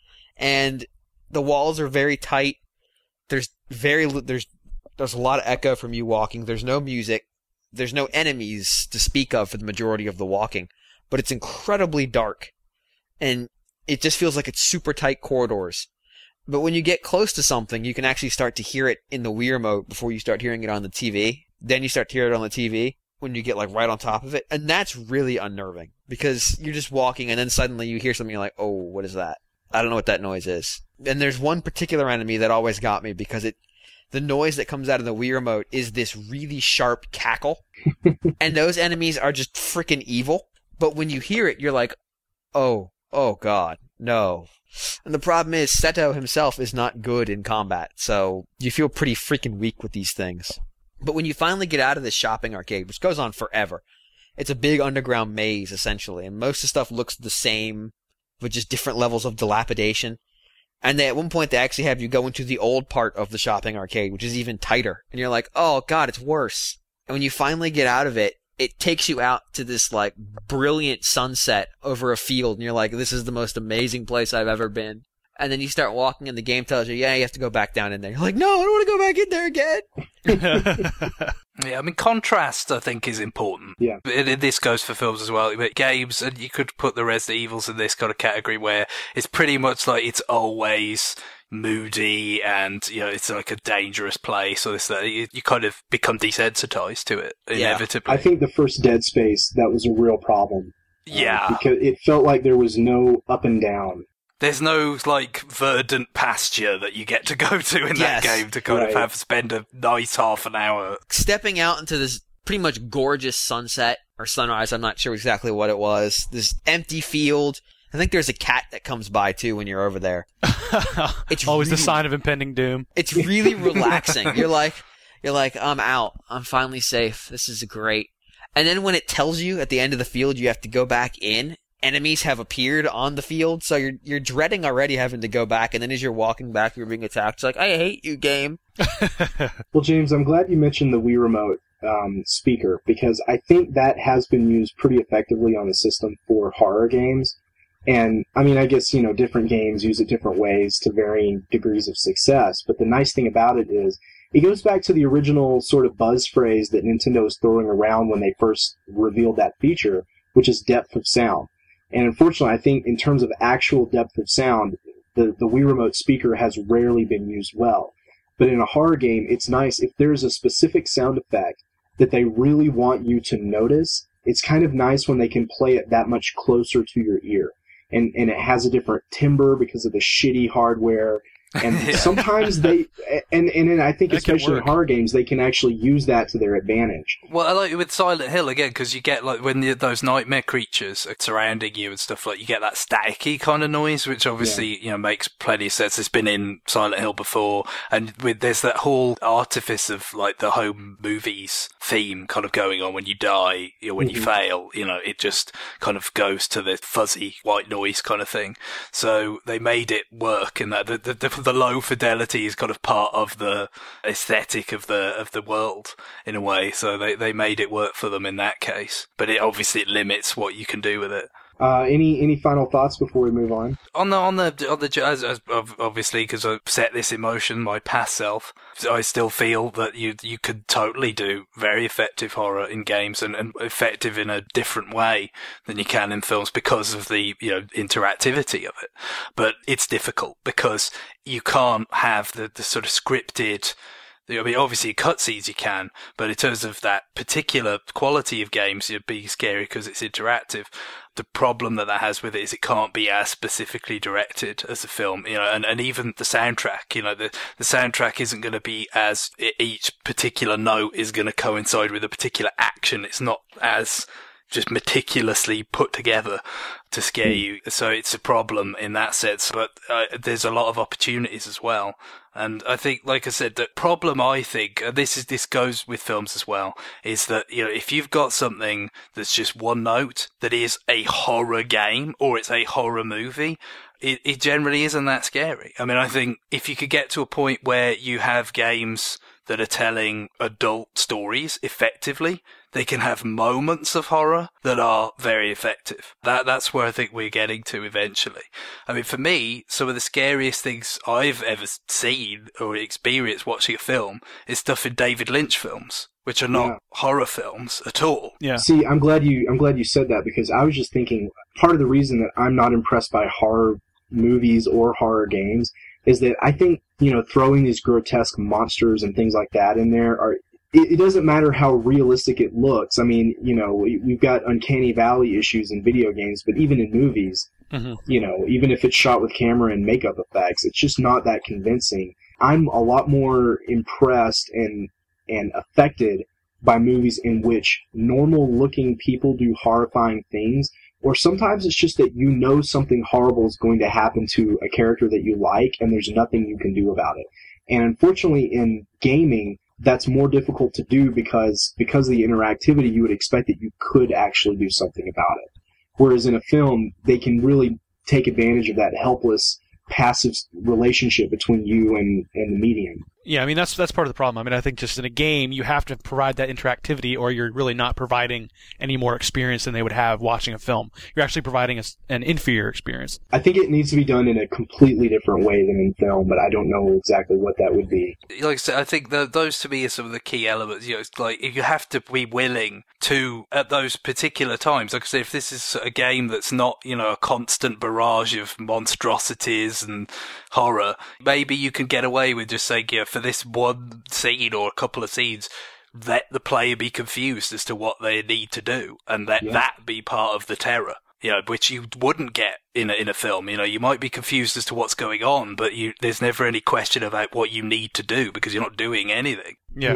And the walls are very tight. There's very, there's, there's a lot of echo from you walking. There's no music. There's no enemies to speak of for the majority of the walking, but it's incredibly dark. And it just feels like it's super tight corridors. But when you get close to something, you can actually start to hear it in the Wii remote before you start hearing it on the T V. Then you start to hear it on the T V when you get like right on top of it. And that's really unnerving because you're just walking and then suddenly you hear something, you're like, oh, what is that? I don't know what that noise is. And there's one particular enemy that always got me because it, the noise that comes out of the Wii remote is this really sharp cackle. And those enemies are just freaking evil. But when you hear it, you're like, oh, oh God, no. And the problem is, Seto himself is not good in combat, so you feel pretty freaking weak with these things. But when you finally get out of this shopping arcade, which goes on forever, it's a big underground maze, essentially, and most of the stuff looks the same, with just different levels of dilapidation. And they, at one point, they actually have you go into the old part of the shopping arcade, which is even tighter. And you're like, oh God, it's worse. And when you finally get out of it, it takes you out to this, like, brilliant sunset over a field, and you're like, this is the most amazing place I've ever been. And then you start walking, and the game tells you, yeah, you have to go back down in there. You're like, no, I don't want to go back in there again. Yeah, I mean, contrast, I think, is important. Yeah. It, it, this goes for films as well. But games, and you could put the Resident Evils in this kind of category where it's pretty much like it's always moody and, you know, it's like a dangerous place or this, that. You, you kind of become desensitized to it, inevitably. I think the first Dead Space, that was a real problem. Yeah. Uh, because it felt like there was no up and down. There's no, like, verdant pasture that you get to go to in Yes. that game to kind Right. of have spend a nice half an hour. Stepping out into this pretty much gorgeous sunset, or sunrise, I'm not sure exactly what it was. This empty field. I think there's a cat that comes by, too, when you're over there. It's Always really, the sign of impending doom. It's really relaxing. You're like, you're like, I'm out. I'm finally safe. This is great. And then when it tells you at the end of the field you have to go back in, enemies have appeared on the field, so you're you're dreading already having to go back, and then as you're walking back, you're being attacked. It's like, I hate you, game. Well, James, I'm glad you mentioned the Wii Remote um, speaker, because I think that has been used pretty effectively on the system for horror games. And, I mean, I guess, you know, different games use it different ways to varying degrees of success, but the nice thing about it is it goes back to the original sort of buzz phrase that Nintendo was throwing around when they first revealed that feature, which is depth of sound. And unfortunately, I think in terms of actual depth of sound, the, the Wii Remote speaker has rarely been used well. But in a horror game, it's nice if there's a specific sound effect that they really want you to notice. It's kind of nice when they can play it that much closer to your ear. And, and it has a different timbre because of the shitty hardware. And yeah. sometimes they, and, and and I think that especially in horror games, they can actually use that to their advantage. Well, I like it with Silent Hill again, because you get like when the, those nightmare creatures are surrounding you and stuff, like you get that staticky kind of noise, which obviously yeah. you know makes plenty of sense. It's been in Silent Hill before, and with there's that whole artifice of like the home movies theme kind of going on when you die, you know, when mm-hmm. you fail, you know, it just kind of goes to the fuzzy white noise kind of thing. So they made it work in that the the, the the low fidelity is kind of part of the aesthetic of the of the world in a way, so they, they made it work for them in that case. But it obviously it limits what you can do with it. Uh, any any final thoughts before we move on? On the on the on the as, as obviously because I've set this in motion, my past self, I still feel that you you could totally do very effective horror in games and, and effective in a different way than you can in films because of the you know interactivity of it. But it's difficult because you can't have the, the sort of scripted. I mean, obviously, cutscenes you can, but in terms of that particular quality of games, it'd be scary because it's interactive. The problem that that has with it is it can't be as specifically directed as a film, you know, and, and even the soundtrack, you know, the, the soundtrack isn't going to be as, each particular note is going to coincide with a particular action. It's not as just meticulously put together to scare you. So it's a problem in that sense, but uh, there's a lot of opportunities as well. And I think, like I said, the problem I think, and this is, this goes with films as well, is that, you know, if you've got something that's just one note that is a horror game or it's a horror movie, it, it generally isn't that scary. I mean, I think if you could get to a point where you have games that are telling adult stories effectively, they can have moments of horror that are very effective. That that's where I think we're getting to eventually. I mean, for me, some of the scariest things I've ever seen or experienced watching a film is stuff in David Lynch films, which are not yeah. horror films at all. Yeah. See, I'm glad you I'm glad you said that, because I was just thinking part of the reason that I'm not impressed by horror movies or horror games is that I think, you know, throwing these grotesque monsters and things like that in there are, it, it doesn't matter how realistic it looks. I mean, you know, we, we've got uncanny valley issues in video games, but even in movies, mm-hmm. you know, even if it's shot with camera and makeup effects, it's just not that convincing. I'm a lot more impressed and, and affected by movies in which normal looking people do horrifying things. Or sometimes it's just that you know something horrible is going to happen to a character that you like, and there's nothing you can do about it. And unfortunately, in gaming, that's more difficult to do because because of the interactivity, you would expect that you could actually do something about it. Whereas in a film, they can really take advantage of that helpless, passive relationship between you and, and the medium. Yeah, I mean, that's that's part of the problem. I mean, I think just in a game, you have to provide that interactivity, or you're really not providing any more experience than they would have watching a film. You're actually providing a, an inferior experience. I think it needs to be done in a completely different way than in film, but I don't know exactly what that would be. Like I said, I think the, those to me are some of the key elements. You know, it's like you have to be willing to, at those particular times, like I said, if this is a game that's not, you know, a constant barrage of monstrosities and horror, maybe you can get away with just saying, you know, for this one scene or a couple of scenes, let the player be confused as to what they need to do, and let yeah. that be part of the terror. You know, which you wouldn't get in a, in a film. You know, you might be confused as to what's going on, but you, there's never any question about what you need to do because you're not doing anything. Yeah. Right.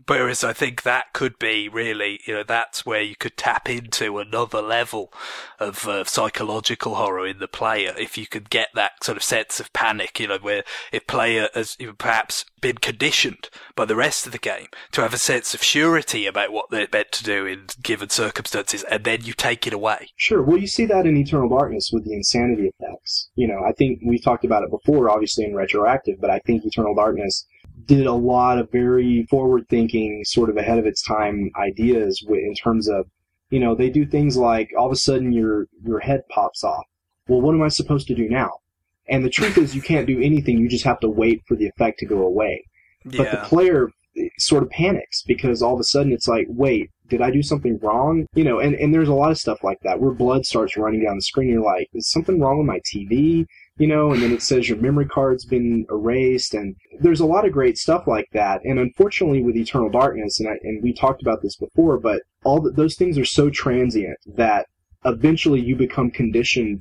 Whereas I think that could be really, you know, that's where you could tap into another level of uh, psychological horror in the player if you could get that sort of sense of panic, you know, where if player has perhaps been conditioned by the rest of the game to have a sense of surety about what they're meant to do in given circumstances, and then you take it away. Sure. Well, you see that in Eternal Darkness with the insanity effects. You know, I think we talked about it before, obviously in Retroactive, but I think Eternal Darkness did a lot of very forward-thinking, sort of ahead of its time ideas in terms of, you know, they do things like all of a sudden your your head pops off. Well, what am I supposed to do now? And the truth is you can't do anything. You just have to wait for the effect to go away. Yeah. But the player sort of panics because all of a sudden it's like, wait, did I do something wrong? You know, and, and there's a lot of stuff like that where blood starts running down the screen. You're like, is something wrong with my T V? You know, and then it says your memory card's been erased, and there's a lot of great stuff like that. And unfortunately with Eternal Darkness, and I, and we talked about this before, but all the, those things are so transient that eventually you become conditioned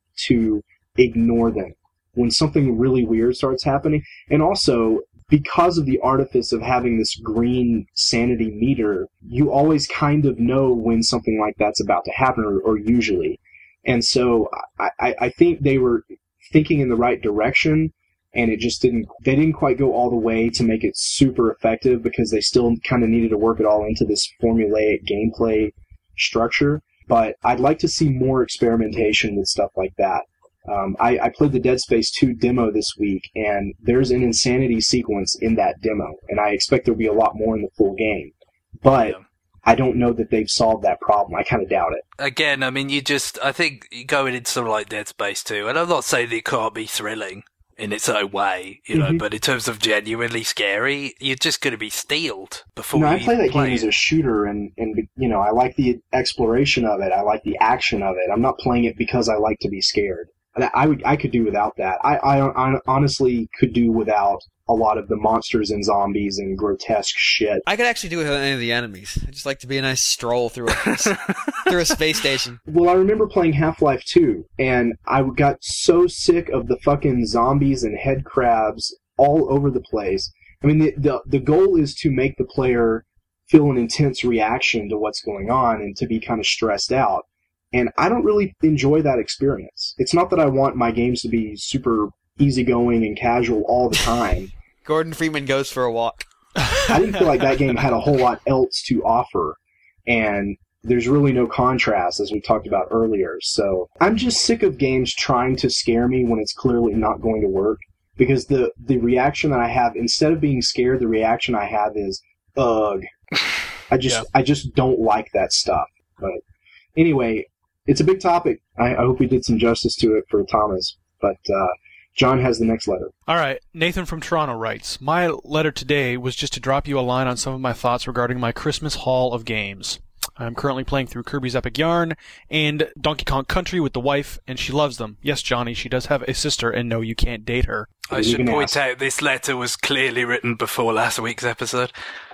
to ignore them when something really weird starts happening. And also, because of the artifice of having this green sanity meter, you always kind of know when something like that's about to happen, or, or usually. And so I, I, I think they were thinking in the right direction, and it just didn't, they didn't quite go all the way to make it super effective because they still kind of needed to work it all into this formulaic gameplay structure. But I'd like to see more experimentation with stuff like that. Um, I, I played the Dead Space two demo this week, and there's an insanity sequence in that demo, and I expect there'll be a lot more in the full game. But yeah. I don't know that they've solved that problem. I kind of doubt it. Again, I mean, you just, I think going into something like Dead Space two, and I'm not saying that it can't be thrilling in its own way, you know, mm-hmm. but in terms of genuinely scary, you're just going to be steeled before no, you I play that play game it. as a shooter, and, and, you know, I like the exploration of it. I like the action of it. I'm not playing it because I like to be scared. I would, I could do without that. I, I, I honestly could do without a lot of the monsters and zombies and grotesque shit. I could actually do without any of the enemies. I just like to be a nice stroll through a through a space station. Well, I remember playing Half-Life two, and I got so sick of the fucking zombies and head crabs all over the place. I mean, the the, the goal is to make the player feel an intense reaction to what's going on and to be kind of stressed out. And I don't really enjoy that experience. It's not that I want my games to be super easygoing and casual all the time. Gordon Freeman goes for a walk. I didn't feel like that game had a whole lot else to offer. And there's really no contrast, as we talked about earlier. So I'm just sick of games trying to scare me when it's clearly not going to work. Because the, the reaction that I have, instead of being scared, the reaction I have is, ugh. I just, yeah. I just don't like that stuff. But anyway, it's a big topic. I, I hope we did some justice to it for Thomas. But uh, John has the next letter. All right. Nathan from Toronto writes, my letter today was just to drop you a line on some of my thoughts regarding my Christmas haul of games. I'm currently playing through Kirby's Epic Yarn and Donkey Kong Country with the wife, and she loves them. Yes, Johnny, she does have a sister, and no, you can't date her. I should point ask. out this letter was clearly written before last week's episode.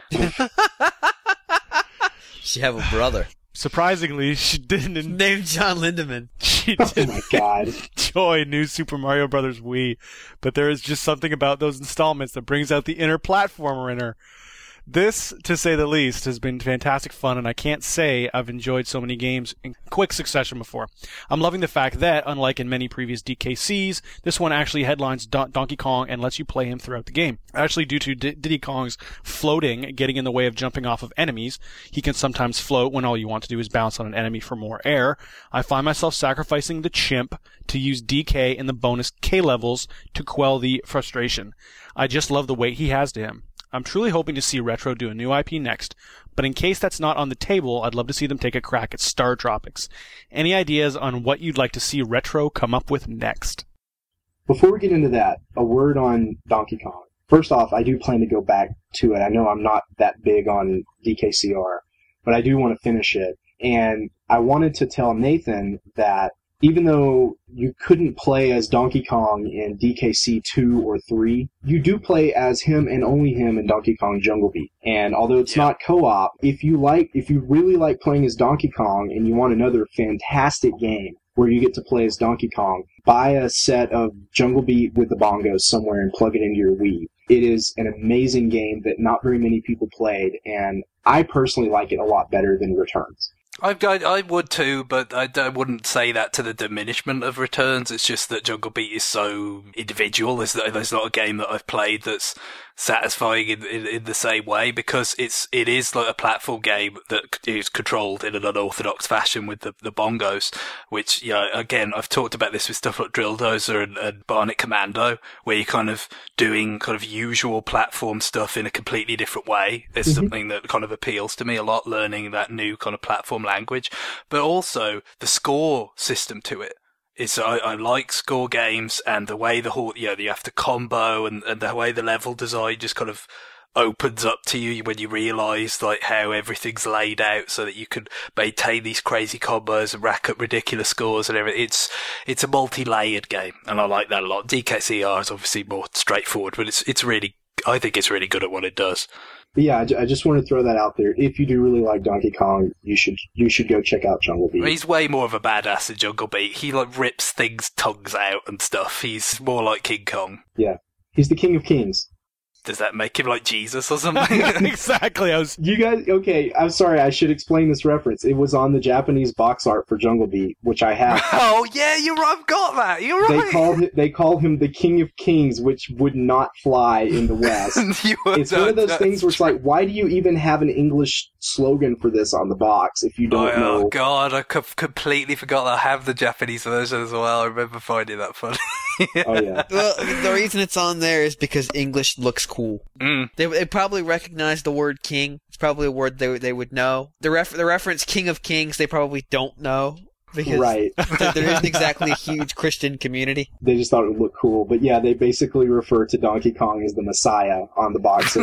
She have a brother. Surprisingly, she didn't named John Lindemann. She didn't oh my God. enjoy New Super Mario Brothers Wii, but there is just something about those installments that brings out the inner platformer in her. This, to say the least, has been fantastic fun, and I can't say I've enjoyed so many games in quick succession before. I'm loving the fact that, unlike in many previous D K Cs, this one actually headlines Don- Donkey Kong and lets you play him throughout the game. Actually, due to D- Diddy Kong's floating getting in the way of jumping off of enemies, he can sometimes float when all you want to do is bounce on an enemy for more air. I find myself sacrificing the chimp to use D K in the bonus K levels to quell the frustration. I just love the weight he has to him. I'm truly hoping to see Retro do a new I P next, but in case that's not on the table, I'd love to see them take a crack at Star Tropics. Any ideas on what you'd like to see Retro come up with next? Before we get into that, a word on Donkey Kong. First off, I do plan to go back to it. I know I'm not that big on D K C R, but I do want to finish it. And I wanted to tell Nathan that even though you couldn't play as Donkey Kong in D K C two or three, you do play as him and only him in Donkey Kong Jungle Beat. And although it's yeah. not co-op, if you like, if you really like playing as Donkey Kong and you want another fantastic game where you get to play as Donkey Kong, buy a set of Jungle Beat with the bongos somewhere and plug it into your Wii. It is an amazing game that not very many people played, and I personally like it a lot better than Returns. I, I, I would too, but I, I wouldn't say that to the diminishment of Returns. It's just that Jungle Beat is so individual. There's, there's not a game that I've played that's satisfying in, in, in the same way, because it's it is like a platform game that is controlled in an unorthodox fashion with the, the bongos, which, you know, again, I've talked about this with stuff like Drill Dozer and, and Barnet Commando, where you're kind of doing kind of usual platform stuff in a completely different way. It's mm-hmm. something that kind of appeals to me a lot, learning that new kind of platform language, but also the score system to it. It's, I, I like score games, and the way the whole, you know, you have to combo, and, and the way the level design just kind of opens up to you when you realise like how everything's laid out so that you can maintain these crazy combos and rack up ridiculous scores and everything. It's it's a multi-layered game, and I like that a lot. D K C R is obviously more straightforward, but it's it's really, I think it's really good at what it does. But yeah, I just want to throw that out there. If you do really like Donkey Kong, you should you should go check out Jungle Beat. He's way more of a badass than Jungle Beat. He like rips things' tongues out and stuff. He's more like King Kong. Yeah, he's the King of Kings. Does that make him like Jesus or something? Exactly. I was. You guys, okay? I'm sorry. I should explain this reference. It was on the Japanese box art for Jungle Beat, which I have. Oh yeah, you're right. I've got that. You're right. They called it, they called him the King of Kings, which would not fly in the West. It's one of those things where it's like, why do you even have an English slogan for this on the box if you don't oh, know? Oh God, I co- completely forgot that I have the Japanese version as well. I remember finding that funny. Oh yeah. Well, the reason it's on there is because English looks cool. Mm. They they probably recognize the word king. It's probably a word they they would know. The ref the reference King of Kings they probably don't know, because right. th- there isn't exactly a huge Christian community. They just thought it would look cool. But yeah, they basically refer to Donkey Kong as the Messiah on the box.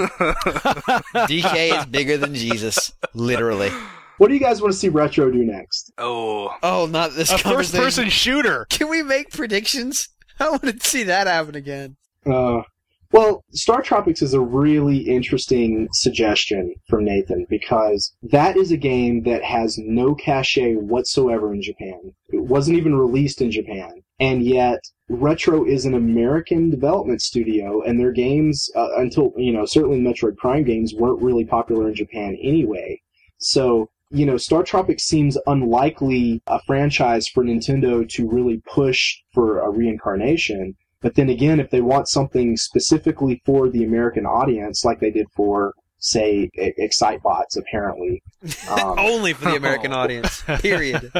D K is bigger than Jesus, literally. What do you guys want to see Retro do next? Oh, oh, not this a conversation. first-person shooter. Can we make predictions? I want to see that happen again. Uh, well, Star Tropics is a really interesting suggestion from Nathan, because that is a game that has no cachet whatsoever in Japan. It wasn't even released in Japan. And yet, Retro is an American development studio, and their games, uh, until, you know, certainly Metroid Prime games, weren't really popular in Japan anyway. So, you know, Star Tropics seems unlikely a franchise for Nintendo to really push for a reincarnation. But then again, if they want something specifically for the American audience, like they did for, say, Excitebots, apparently. Um, Only for the American audience, period.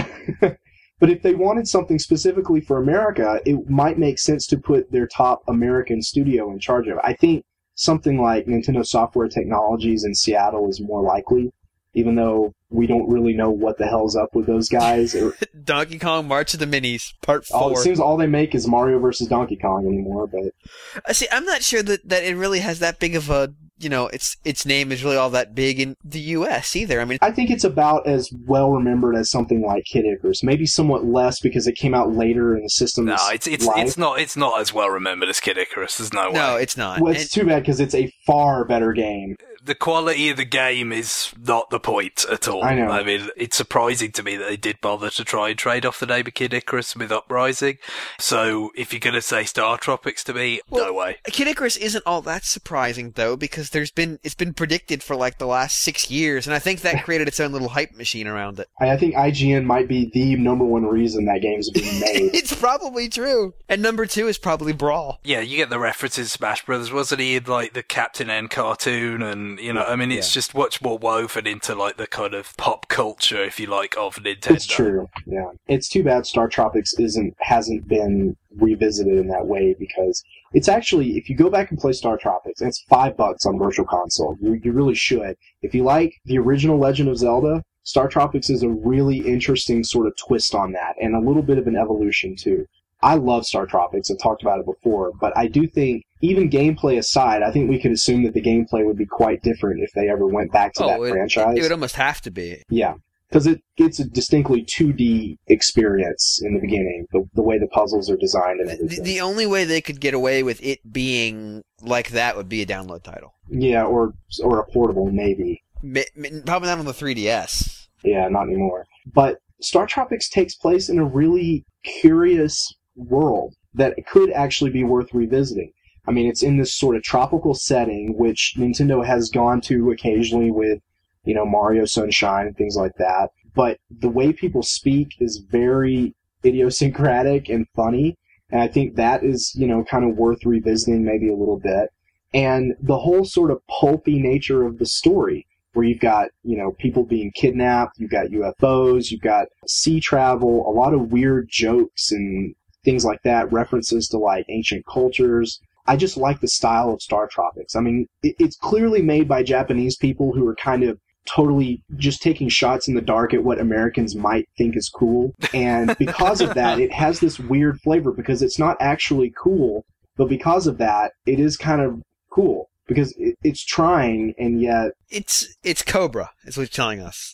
But if they wanted something specifically for America, it might make sense to put their top American studio in charge of it. I think something like Nintendo Software Technologies in Seattle is more likely, even though we don't really know what the hell's up with those guys. Donkey Kong March of the Minis, Part four. All, it seems all they make is Mario versus Donkey Kong anymore. But uh, see, I'm not sure that, that it really has that big of a, you know, its its name is really all that big in the U S either. I mean, I think it's about as well remembered as something like Kid Icarus, maybe somewhat less because it came out later in the system's no, it's it's life. it's not it's not as well remembered as Kid Icarus. There's no way. No, it's not. Well, it's and, too bad because it's a far better game. The quality of the game is not the point at all. I know. I mean, it's surprising to me that they did bother to try and trade off the name of Kid Icarus with Uprising. So, if you're going to say Star Tropics to me, well, no way. Kid Icarus isn't all that surprising, though, because there's been it's been predicted for like the last six years, and I think that created its own little hype machine around it. I think I G N might be the number one reason that game's being made. It's probably true. And number two is probably Brawl. Yeah, you get the references to Smash Brothers. Wasn't he in, like, the Captain N cartoon? And, you know, I mean, it's Yeah. just much more woven into, like, the kind of pop culture, if you like, of Nintendo. It's true. Yeah, it's too bad Star Tropics isn't hasn't been revisited in that way, because it's actually, if you go back and play Star Tropics, it's five bucks on Virtual Console. You, you really should. If you like the original Legend of Zelda, Star Tropics is a really interesting sort of twist on that, and a little bit of an evolution too. I love Star Tropics. I've talked about it before, but I do think, even gameplay aside, I think we could assume that the gameplay would be quite different if they ever went back to oh, that it, franchise. It would almost have to be. Yeah, because it, it's a distinctly two D experience in the beginning, the, the way the puzzles are designed and The, everything. the only way they could get away with it being like that would be a download title. Yeah, or or a portable, maybe. Ma- ma- Probably not on the three D S. Yeah, not anymore. But Star Tropics takes place in a really curious world that could actually be worth revisiting. I mean, it's in this sort of tropical setting, which Nintendo has gone to occasionally with, you know, Mario Sunshine and things like that. But the way people speak is very idiosyncratic and funny. And I think that is, you know, kind of worth revisiting maybe a little bit. And the whole sort of pulpy nature of the story, where you've got, you know, people being kidnapped, you've got U F Os, you've got sea travel, a lot of weird jokes and things like that, references to like ancient cultures. I just like the style of Star Tropics. I mean, it, it's clearly made by Japanese people who are kind of totally just taking shots in the dark at what Americans might think is cool. And because of that, it has this weird flavor because it's not actually cool, but because of that, it is kind of cool. Because it, it's trying, and yet... It's it's Cobra, is what you're telling us.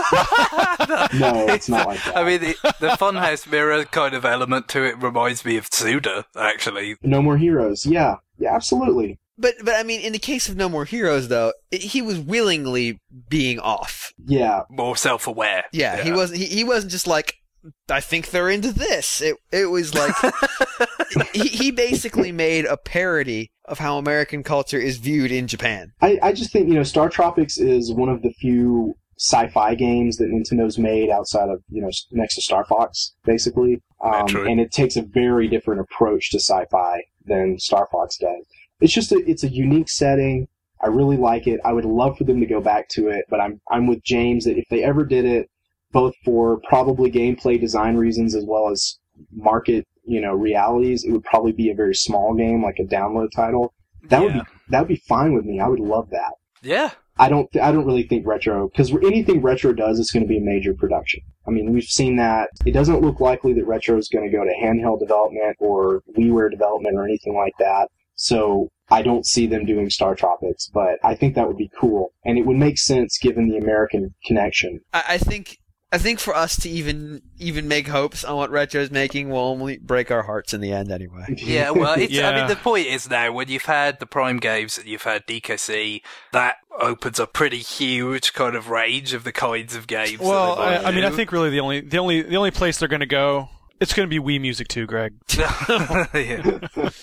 No, it's not like that. I mean, the, the Funhouse Mirror kind of element to it reminds me of Tsuda, actually. No More Heroes, yeah. Yeah, absolutely. But, but I mean, in the case of No More Heroes, though, it, he was willingly being off. Yeah. More self-aware. Yeah, yeah. he wasn't. He, he wasn't just like, I think they're into this. It it was like he he basically made a parody of how American culture is viewed in Japan. I, I just think, you know, Star Tropics is one of the few sci-fi games that Nintendo's made outside of, you know, next to Star Fox, basically. Um, and it takes a very different approach to sci-fi than Star Fox does. It's just a, it's a unique setting. I really like it. I would love for them to go back to it, but I'm I'm with James that if they ever did it, both for probably gameplay design reasons as well as market, you know, realities, it would probably be a very small game, like a download title. That yeah. would be that would be fine with me. I would love that. Yeah. I don't I don't really think Retro, because anything Retro does is going to be a major production. I mean, we've seen that. It doesn't look likely that Retro is going to go to handheld development or WiiWare development or anything like that. So I don't see them doing Star Tropics, but I think that would be cool, and it would make sense given the American connection. I, I think I think for us to even even make hopes on what Retro's making will only break our hearts in the end anyway. Yeah, well, it's, Yeah. I mean, the point is now, when you've had the Prime games and you've had D K C, that opens a pretty huge kind of range of the kinds of games. Well, that they might I, I mean, I do. think really the only the only the only place they're going to go, it's going to be Wii Music too, Greg. Yeah.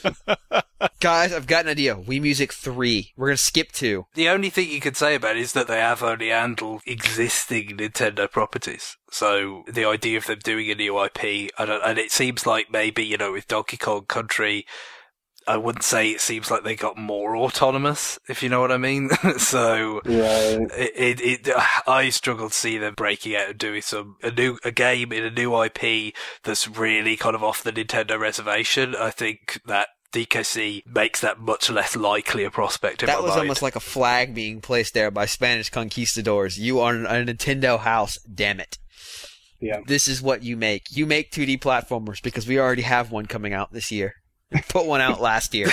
Guys, I've got an idea. Wii Music three. We're gonna skip two. The only thing you could say about it is that they have only handled existing Nintendo properties. So the idea of them doing a new I P, I don't, and it seems like maybe, you know, with Donkey Kong Country, I wouldn't say it seems like they got more autonomous, if you know what I mean. So Right. it, it, it, I struggle to see them breaking out and doing some a new a game in a new I P that's really kind of off the Nintendo reservation. I think that D K C makes that much less likely a prospect in That my was mind. almost like a flag being placed there by Spanish conquistadors. You are a Nintendo house, damn it. Yeah. This is what you make. You make two D platformers because we already have one coming out this year. Put one out last year.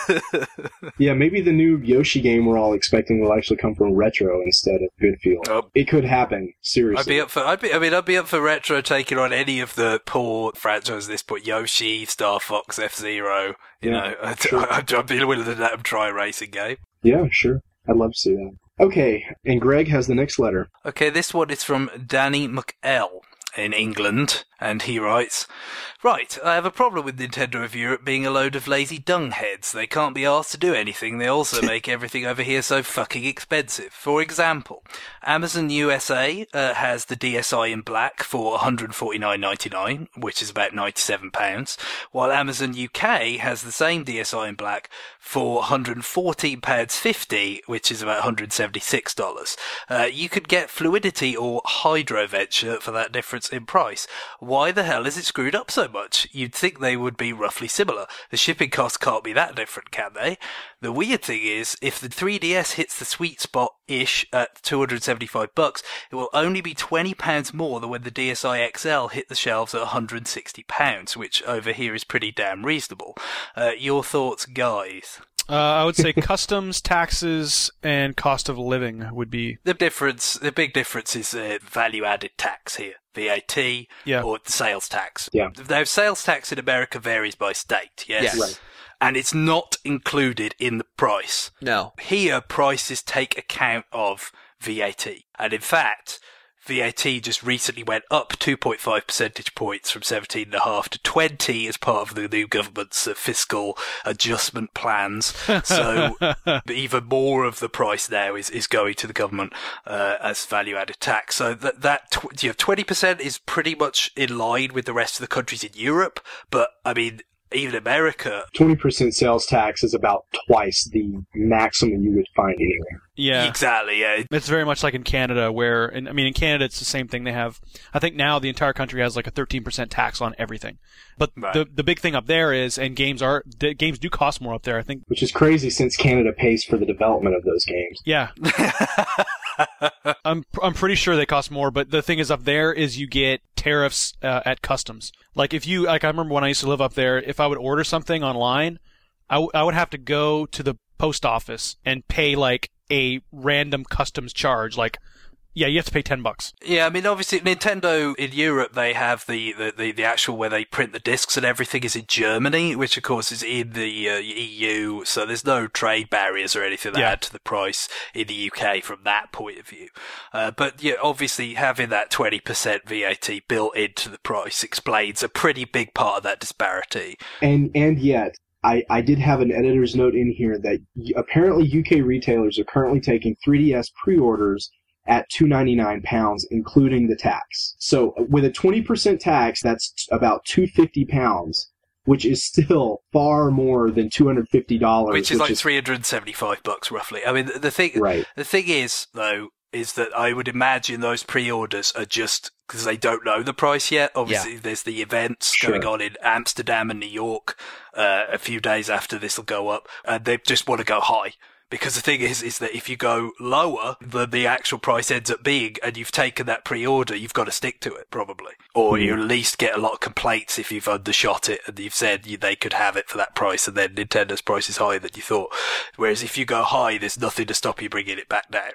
Yeah, maybe the new Yoshi game we're all expecting will actually come from Retro instead of Goodfield. Oh. It could happen, seriously. I'd be up for. I'd be. I mean, I'd be up for Retro taking on any of the poor franchises. This point, Yoshi, Star Fox, F Zero. You Yeah, know, I'd, sure. I'd, I'd be willing to let them try a racing game. Yeah, sure. I'd love to see that. Okay, and Greg has the next letter. Okay, this one is from Danny McL in England, and he writes, "Right, I have a problem with Nintendo of Europe being a load of lazy dungheads. They can't be asked to do anything. They also make everything over here so fucking expensive. For example, Amazon U S A uh, has the D S I in black for one hundred forty-nine ninety-nine, which is about ninety-seven pounds, while Amazon U K has the same D S I in black for one hundred fourteen pounds fifty, which is about one hundred seventy-six dollars. Uh, you could get Fluidity or Hydro Venture for that difference in price. Why the hell is it screwed up so much? You'd think they would be roughly similar. The shipping costs can't be that different, can they? The weird thing is, if the three D S hits the sweet spot-ish at two hundred seventy-five bucks, it will only be twenty pounds more than when the D S I X L hit the shelves at one hundred sixty pounds, which over here is pretty damn reasonable. Uh, your thoughts, guys? Uh, I would say customs, taxes, and cost of living would be. The difference, the big difference is uh, value-added tax here, V A T, Yeah. or sales tax. Yeah. Now, sales tax in America varies by state, yes? Yes. Right. And it's not included in the price. No. Here, prices take account of V A T. And in fact, V A T just recently went up two point five percentage points from seventeen point five to twenty as part of the new government's uh, fiscal adjustment plans. So even more of the price now is, is going to the government uh, as value-added tax. So that, that tw- you know, twenty percent is pretty much in line with the rest of the countries in Europe. But, I mean, even America... twenty percent sales tax is about twice the maximum you would find anywhere. Yeah. Exactly, yeah. It's very much like in Canada where, and I mean, in Canada it's the same thing. They have, I think now the entire country has like a thirteen percent tax on everything. But right. the the big thing up there is, and games are, the games do cost more up there, I think. Which is crazy since Canada pays for the development of those games. Yeah. I'm I'm pretty sure they cost more, but the thing is up there is you get tariffs uh, at customs. Like if you, like I remember when I used to live up there, if I would order something online, I, w- I would have to go to the post office and pay like a random customs charge. Like, yeah, you have to pay ten bucks. Yeah, I mean, obviously, Nintendo in Europe, they have the, the, the, the actual where they print the discs and everything is in Germany, which of course is in the uh, E U, so there's no trade barriers or anything that Yeah. add to the price in the U K from that point of view. Uh, but yeah, obviously having that twenty percent V A T built into the price explains a pretty big part of that disparity. And and yet, I, I did have an editor's note in here that y- apparently U K retailers are currently taking three D S pre-orders at two hundred ninety-nine pounds, including the tax. So with a twenty percent tax, that's t- about two hundred fifty pounds, which is still far more than two hundred fifty dollars. Which is like three hundred seventy-five bucks roughly. I mean, the- the thing, Right. the thing is though, is that I would imagine those pre-orders are just because they don't know the price yet. Obviously, there's the events Sure. going on in Amsterdam and New York uh, a few days after this will go up, and they just want to go high. Because the thing is, is that if you go lower than the actual price ends up being, and you've taken that pre-order, you've got to stick to it, probably. Or Mm. you at least get a lot of complaints if you've undershot it and you've said you, they could have it for that price, and then Nintendo's price is higher than you thought. Whereas if you go high, there's nothing to stop you bringing it back down.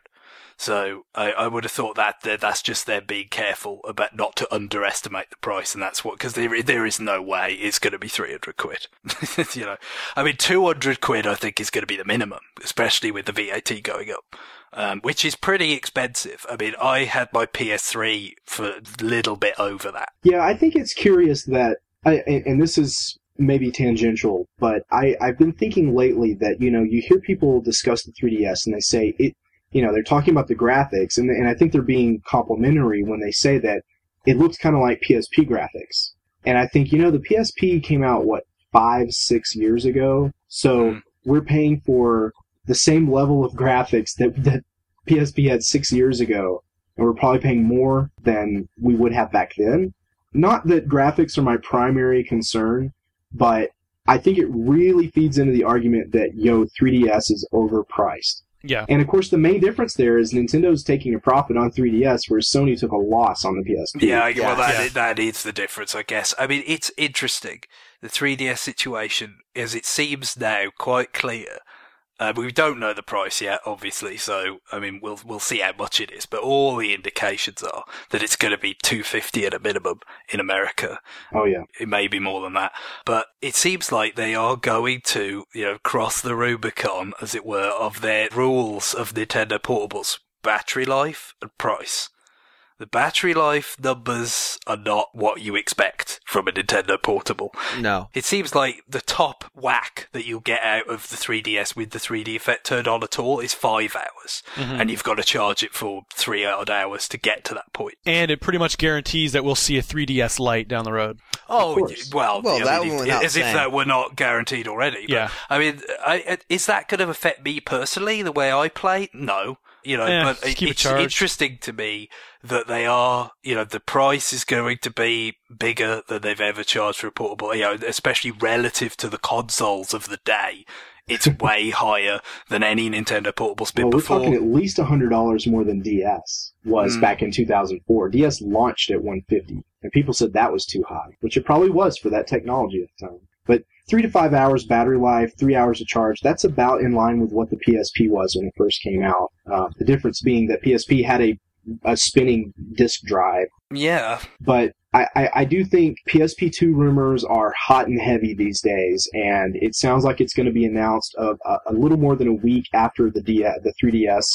So I, I would have thought that, that that's just them being careful about not to underestimate the price, and that's what, because there there is no way it's going to be three hundred quid. You know, I mean, two hundred quid I think is going to be the minimum, especially with the V A T going up, um, which is pretty expensive. I mean, I had my P S three for a little bit over that. Yeah, I think it's curious that, I, and, and this is maybe tangential, but I, I've been thinking lately that, you know, you hear people discuss the three D S and they say it, you know, they're talking about the graphics, and, and I think they're being complimentary when they say that it looks kind of like P S P graphics. And I think, you know, the P S P came out, what, five, six years ago? So Mm. we're paying for the same level of graphics that, that P S P had six years ago, and we're probably paying more than we would have back then. Not that graphics are my primary concern, but I think it really feeds into the argument that, yo, three D S is overpriced. Yeah. And of course, the main difference there is Nintendo's taking a profit on three D S, whereas Sony took a loss on the P S P. Yeah, well, that, Yeah. that is the difference, I guess. I mean, it's interesting. The three D S situation, as it seems now, quite clear. Uh, we don't know the price yet, obviously, so, I mean, we'll we'll see how much it is, but all the indications are that it's going to be two hundred fifty at a minimum in America. Oh, yeah. It may be more than that. But it seems like they are going to, you know, cross the Rubicon, as it were, of their rules of Nintendo Portables. Battery life and price. The battery life numbers are not what you expect from a Nintendo Portable. No. It seems like the top whack that you'll get out of the three D S with the three D effect turned on at all is five hours. Mhm. And you've got to charge it for three odd hours to get to that point. And it pretty much guarantees that we'll see a three D S Lite down the road. Oh, course. well, Well, yeah, that I mean, one if- without as if saying. that were not guaranteed already. But, Yeah. I mean, I, is that going to affect me personally, the way I play? No. You know, Eh, but just keep it it's charged. interesting to me that they are, you know, the price is going to be bigger than they've ever charged for a portable, you know, especially relative to the consoles of the day. It's way higher than any Nintendo portable's been Well, we're before. talking at least one hundred dollars more than D S was Mm. back in two thousand four. D S launched at one hundred fifty dollars, and people said that was too high, which it probably was for that technology at the time. But three to five hours battery life, three hours of charge, that's about in line with what the P S P was when it first came out. Uh, the difference being that P S P had a, a spinning disk drive. Yeah. But I, I, I do think P S P two rumors are hot and heavy these days, and it sounds like it's going to be announced a, a, a little more than a week after the D, the three D S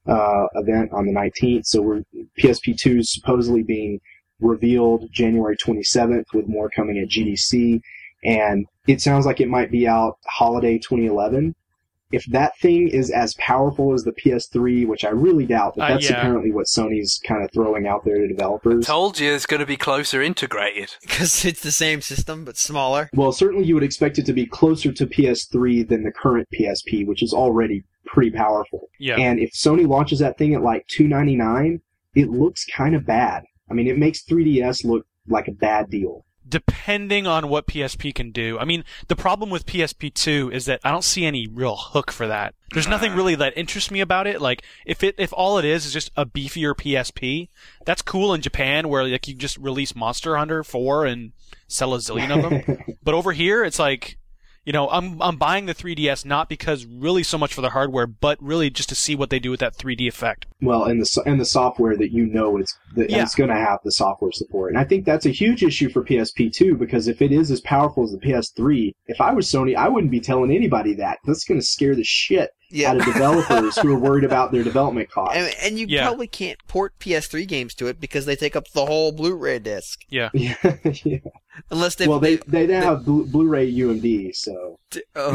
uh, event on the nineteenth. So we're P S P two is supposedly being revealed January twenty-seventh, with more coming at G D C. And it sounds like it might be out holiday twenty eleven. If that thing is as powerful as the P S three, which I really doubt, but that's uh, yeah. apparently what Sony's kind of throwing out there to developers. I told you it's going to be closer integrated. Because it's the same system, but smaller. Well, certainly you would expect it to be closer to P S three than the current P S P, which is already pretty powerful. Yeah. And if Sony launches that thing at like two ninety-nine, it looks kind of bad. I mean, it makes three D S look like a bad deal. Depending on what P S P can do. I mean, the problem with P S P two is that I don't see any real hook for that. There's nothing really that interests me about it. Like, if it if all it is is just a beefier P S P, that's cool in Japan, where like you just release Monster Hunter four and sell a zillion of them. But over here, it's like, you know, I'm I'm buying the three D S not because really so much for the hardware, but really just to see what they do with that three D effect. Well, and the and the software that you know it's that Yeah. it's going to have the software support, and I think that's a huge issue for P S P two, because if it is as powerful as the P S three, if I was Sony, I wouldn't be telling anybody that. That's going to scare the shit Yeah. out of developers who are worried about their development costs. And, and you Yeah. probably can't port P S three games to it because they take up the whole Blu-ray disc. Yeah. yeah, yeah. Unless they Well, they they now have Blu- Blu-ray U M D, so. Oh.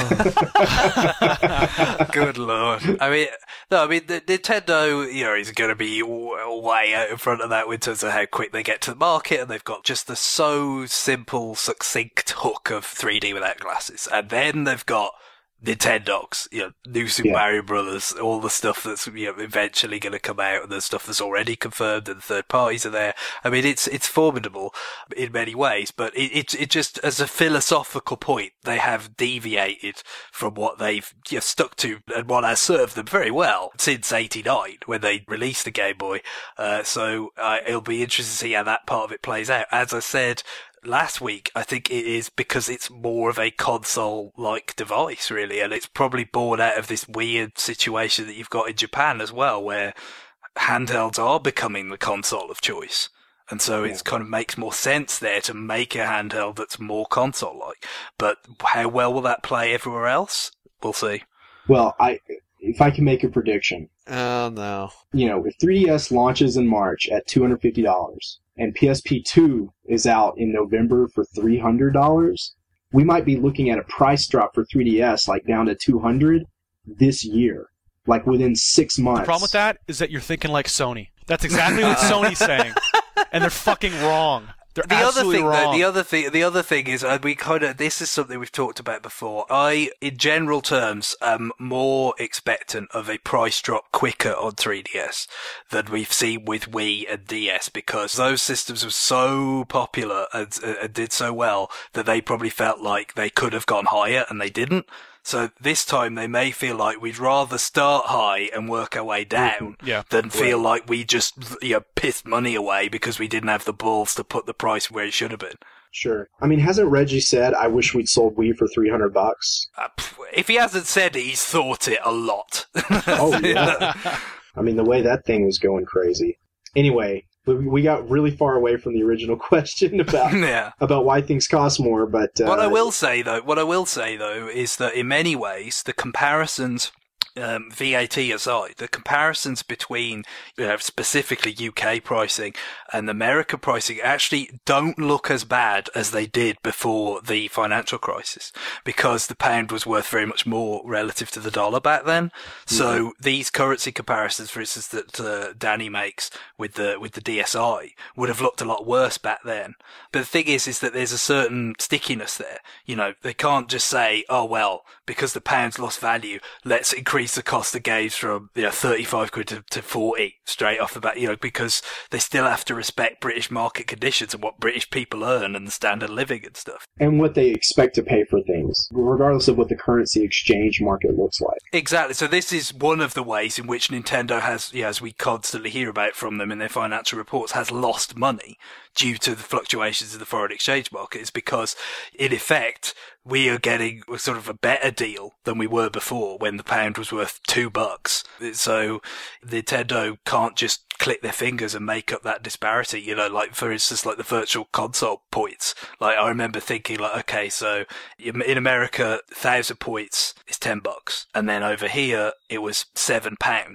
Good lord. I mean, no, I mean, the, Nintendo, you know, is going to be w- way out in front of that in terms of how quick they get to the market, and they've got just the so simple, succinct hook of three D without glasses. And then they've got Nintendogs, you know, New Super Yeah. Mario Brothers, all the stuff that's, you know, eventually going to come out, and the stuff that's already confirmed, and the third parties are there. I mean, it's it's formidable in many ways, but it it, it just, as a philosophical point, they have deviated from what they've, you know, stuck to and what has served them very well since eighty-nine, when they released the Game Boy. Uh, so uh, it'll be interesting to see how that part of it plays out. As I said last week, I think it is because it's more of a console-like device, really, and it's probably born out of this weird situation that you've got in Japan as well, where handhelds are becoming the console of choice. And so Yeah. it kind of makes more sense there to make a handheld that's more console-like. But how well will that play everywhere else? We'll see. Well, I if I can make a prediction, Oh, no. you know, if three D S launches in March at two hundred fifty dollars and P S P two is out in November for three hundred dollars, we might be looking at a price drop for three D S like down to two hundred dollars this year, like within six months. The problem with that is that you're thinking like Sony. That's exactly what Sony's saying. And they're fucking wrong. They're The other absolutely thing, wrong. though, the other thing, the other thing is, uh, we kind of, this is something we've talked about before. I, in general terms, am more expectant of a price drop quicker on three D S than we've seen with Wii and D S, because those systems were so popular and, uh, and did so well that they probably felt like they could have gone higher and they didn't. So this time they may feel like we'd rather start high and work our way down Yeah. than feel like we just, you know, pissed money away because we didn't have the balls to put the price where it should have been. Sure. I mean, hasn't Reggie said, I wish we'd sold Wii for three hundred bucks? Uh, pff, if he hasn't said it, he's thought it a lot. Oh, yeah. I mean, the way that thing was going crazy. Anyway, we, we got really far away from the original question about Yeah. about why things cost more, but... Uh, What I will say though, what I will say though, is that in many ways the comparisons, um, V A T aside, the comparisons between, you know, specifically U K pricing and American pricing actually don't look as bad as they did before the financial crisis, because the pound was worth very much more relative to the dollar back then. So these currency comparisons, for instance, that uh, Danny makes with the with the D S I would have looked a lot worse back then. But the thing is, is that there's a certain stickiness there. You know, they can't just say, oh well, because the pound's lost value, let's increase the cost of games from, you know, thirty-five quid to, to forty straight off the bat, you know, because they still have to respect British market conditions and what British people earn and the standard of living and stuff. and what they expect to pay for things, regardless of what the currency exchange market looks like. Exactly. So this is one of the ways in which Nintendo has, yeah, as we constantly hear about from them in their financial reports, has lost money due to the fluctuations in the foreign exchange market. Is because, in effect, we are getting sort of a better deal than we were before when the pound was worth two bucks. So Nintendo can't just click their fingers and make up that disparity, you know, like, for instance, like the virtual console points. Like, I remember thinking, like, okay, so in America, a thousand points is ten bucks. And then over here, it was seven pounds.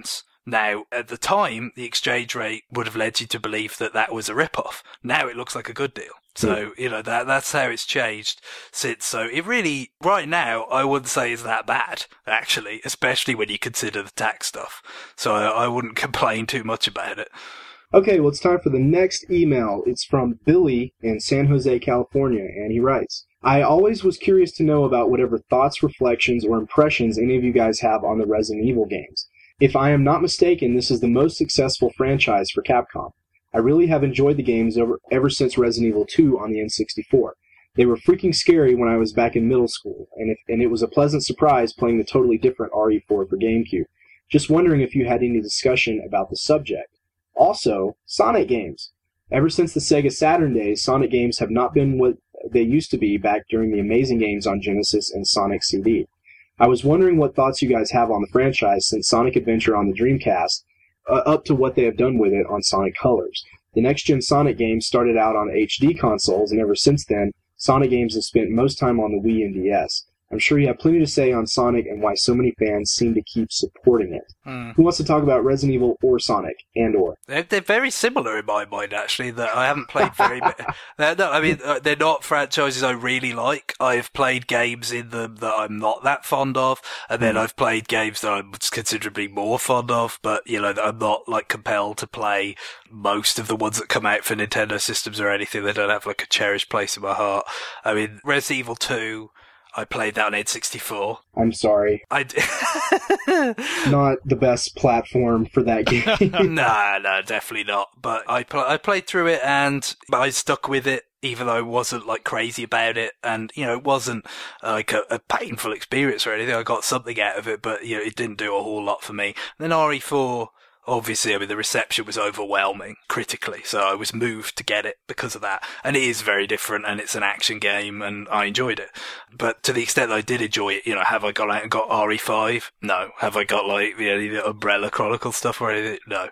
Now, at the time, the exchange rate would have led you to believe that that was a rip-off. Now it looks like a good deal. So, you know, that that's how it's changed since. So it really, right now, I wouldn't say it's that bad, actually, especially when you consider the tax stuff. So I, I wouldn't complain too much about it. Okay, well, it's time for the next email. It's from Billy in San Jose, California, and he writes, I always was curious to know about whatever thoughts, reflections, or impressions any of you guys have on the Resident Evil games. If I am not mistaken, this is the most successful franchise for Capcom. I really have enjoyed the games over, ever since Resident Evil two on the N sixty-four. They were freaking scary when I was back in middle school, and, if, and it was a pleasant surprise playing the totally different R E four for GameCube. Just wondering if you had any discussion about the subject. Also, Sonic games. Ever since the Sega Saturn days, Sonic games have not been what they used to be back during the amazing games on Genesis and Sonic C D. I was wondering what thoughts you guys have on the franchise since Sonic Adventure on the Dreamcast, uh, up to what they have done with it on Sonic Colors. The next-gen Sonic games started out on H D consoles, and ever since then, Sonic games have spent most time on the Wii and D S. I'm sure you have plenty to say on Sonic and why so many fans seem to keep supporting it. Mm. Who wants to talk about Resident Evil or Sonic, and or? They're, they're very similar in my mind, actually, that I haven't played very bit. No, I mean, they're not franchises I really like. I've played games in them that I'm not that fond of, and then mm. I've played games that I'm considerably more fond of, but, you know, I'm not, like, compelled to play most of the ones that come out for Nintendo systems or anything. They don't have, like, a cherished place in my heart. I mean, Resident Evil two... I played that on N sixty-four. I'm sorry. I d- Not the best platform for that game. no, no, definitely not. But I pl- I played through it and I stuck with it, even though I wasn't like crazy about it. And, you know, it wasn't uh, like a, a painful experience or anything. I got something out of it, but, you know, it didn't do a whole lot for me. And then R E four... Obviously, I mean, the reception was overwhelming critically, so I was moved to get it because of that. And it is very different, and it's an action game, and I enjoyed it. But to the extent that I did enjoy it, you know, have I gone out and got R E five? No. Have I got, like, you know, the Umbrella Chronicles stuff or anything? No.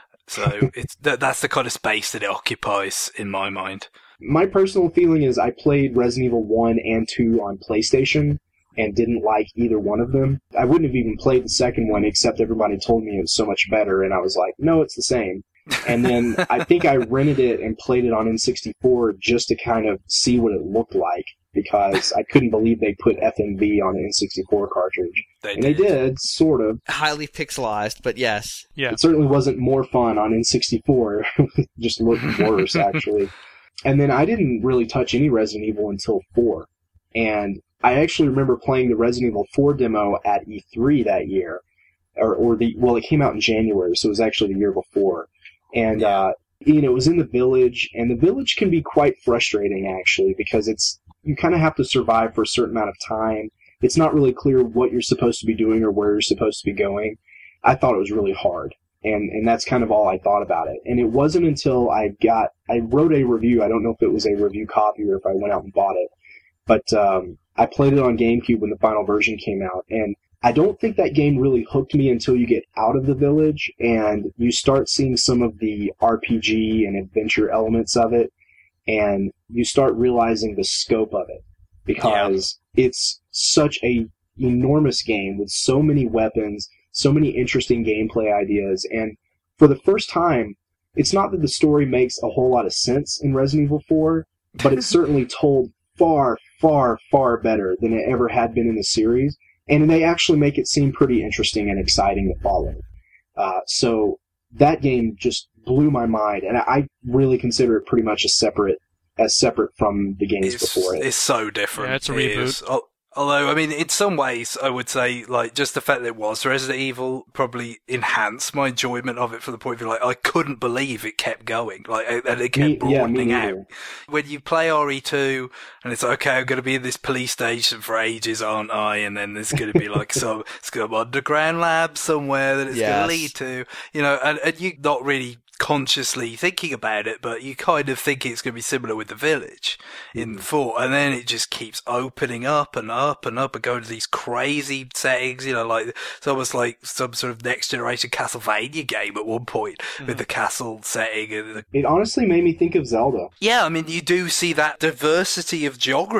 So it's that, that's the kind of space that it occupies in my mind. My personal feeling is I played Resident Evil one and two on PlayStation, and didn't like either one of them. I wouldn't have even played the second one, except everybody told me it was so much better, and I was like, no, it's the same. And then I think I rented it and played it on N sixty-four just to kind of see what it looked like, because I couldn't believe they put F M V on an N sixty-four cartridge. They and did. they did, sort of. Highly pixelized, but yes. Yeah. It certainly wasn't more fun on N sixty-four. It just looked worse, actually. And then I didn't really touch any Resident Evil until four. And I actually remember playing the Resident Evil four demo at E three that year, or, or the well, it came out in January, so it was actually the year before. And uh, you know, it was in the village, and the village can be quite frustrating actually, because it's you kind of have to survive for a certain amount of time. It's not really clear what you're supposed to be doing or where you're supposed to be going. I thought it was really hard, and and that's kind of all I thought about it. And it wasn't until I got I wrote a review. I don't know if it was a review copy or if I went out and bought it, but um, I played it on GameCube when the final version came out, and I don't think that game really hooked me until you get out of the village and you start seeing some of the R P G and adventure elements of it, and you start realizing the scope of it, because yeah. it's such a enormous game with so many weapons, so many interesting gameplay ideas, and for the first time, it's not that the story makes a whole lot of sense in Resident Evil four, but it's certainly told far, far, far better than it ever had been in the series, and they actually make it seem pretty interesting and exciting to follow. Uh, so that game just blew my mind, and I really consider it pretty much a separate, as separate from the games it's, before it. It's so different. Yeah, it's a it reboot. Is. Although, I mean, in some ways, I would say, like, just the fact that it was Resident Evil probably enhanced my enjoyment of it, from the point of view, like, I couldn't believe it kept going, like, and it kept me, broadening yeah, out. When you play R E two, and it's like, okay, I'm going to be in this police station for ages, aren't I? And then there's going to be, like, some, some underground lab somewhere that it's yes. going to lead to, you know, and, and you're not really consciously thinking about it, but you kind of think it's going to be similar with the village in mm. four, and then it just keeps opening up and up and up and going to these crazy settings, you know, like it's almost like some sort of next generation Castlevania game at one point mm. with the castle setting. And the... It honestly made me think of Zelda. Yeah, I mean, you do see that diversity of geography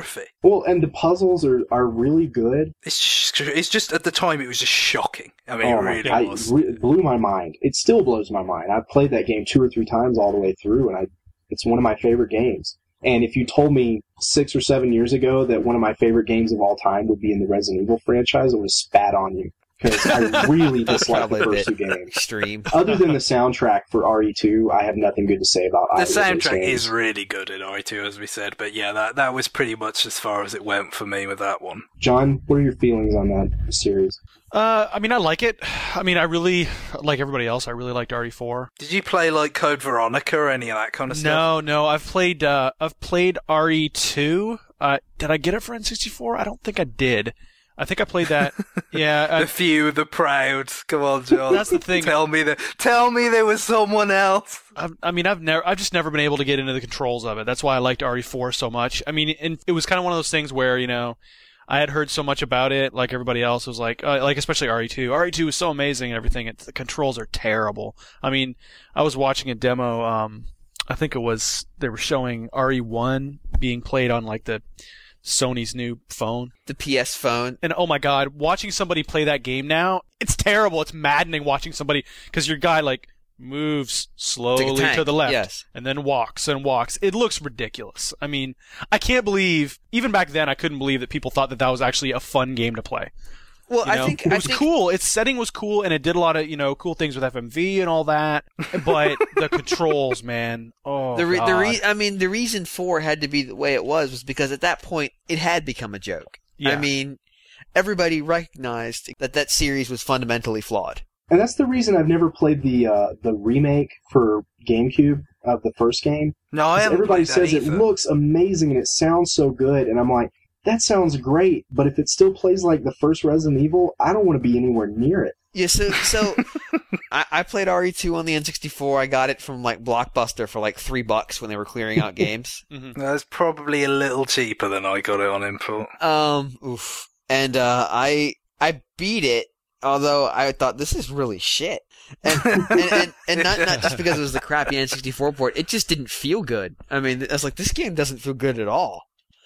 Well, and the puzzles are, are really good. It's just, it's just at the time it was just shocking. I mean, Oh it my really God, was. it re- blew my mind. It still blows my mind. I've played that game two or three times all the way through, and I it's one of my favorite games. And if you told me six or seven years ago that one of my favorite games of all time would be in the Resident Evil franchise, I would have spat on you. Because I really dislike the Probably a first two bit games. extreme. Other than the soundtrack for R E two, I have nothing good to say about The either of those soundtrack games. is really good in R E two, as we said, but yeah, that that was pretty much as far as it went for me with that one. John, what are your feelings on that series? Uh, I mean, I like it. I mean, I really, like everybody else, I really liked R E four. Did you play like Code Veronica or any of that kind of stuff? No, no, I've played, uh, I've played R E two. Uh, did I get it for N sixty-four? I don't think I did. I think I played that. Yeah. The I, few, the proud. Come on, John. That's the thing. Tell me that. Tell me there was someone else. I, I mean, I've never, I've just never been able to get into the controls of it. That's why I liked R E four so much. I mean, and it was kind of one of those things where, you know, I had heard so much about it, like everybody else was like, uh, like especially R E two. R E two is so amazing and everything. It's, the controls are terrible. I mean, I was watching a demo. Um, I think it was they were showing R E one being played on like the Sony's new phone. The P S phone. And oh my god, watching somebody play that game now, it's terrible. It's maddening watching somebody, because your guy like moves slowly tank, to the left yes. and then walks and walks. It looks ridiculous. I mean, I can't believe, even back then I couldn't believe that people thought that that was actually a fun game to play. Well, You know? I think it I was think, cool. Its setting was cool, and it did a lot of, you know, cool things with F M V and all that. But the controls, man, oh The re- god. the re- I mean, the reason four had to be the way it was was because at that point it had become a joke. Yeah. I mean, everybody recognized that that series was fundamentally flawed. And that's the reason I've never played the uh, the remake for GameCube of the first game. No, I haven't Everybody played that says it either. looks amazing and it sounds so good, and I'm like, that sounds great, but if it still plays like the first Resident Evil, I don't want to be anywhere near it. Yeah, so so I, I played R E two on the N sixty-four. I got it from like Blockbuster for like three bucks when they were clearing out games. That's probably a little cheaper than I got it on import. Um, oof. And uh, I I beat it, although I thought this is really shit. And and, and, and not not just because it was the crappy N sixty-four port, it just didn't feel good. I mean, I was like, this game doesn't feel good at all.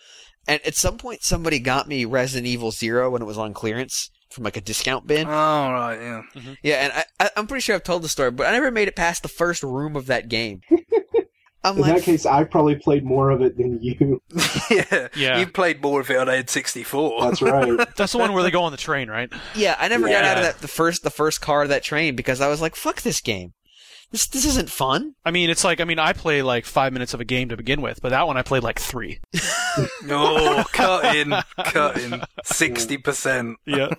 And at some point, somebody got me Resident Evil Zero when it was on clearance from like a discount bin. Oh, right, yeah. Yeah, and I, I I'm pretty sure I've told the story, but I never made it past the first room of that game. I'm In like, that case, I probably played more of it than you. yeah. Yeah. You played more of it on N sixty-four. That's right. That's the one where they go on the train, right? yeah, I never got Yeah. out of that the first the first car of that train because I was like, fuck this game. This this isn't fun. I mean, it's like, I mean, I play like five minutes of a game to begin with, but that one I played like three. Oh, cut in, cut in. sixty percent. Yeah.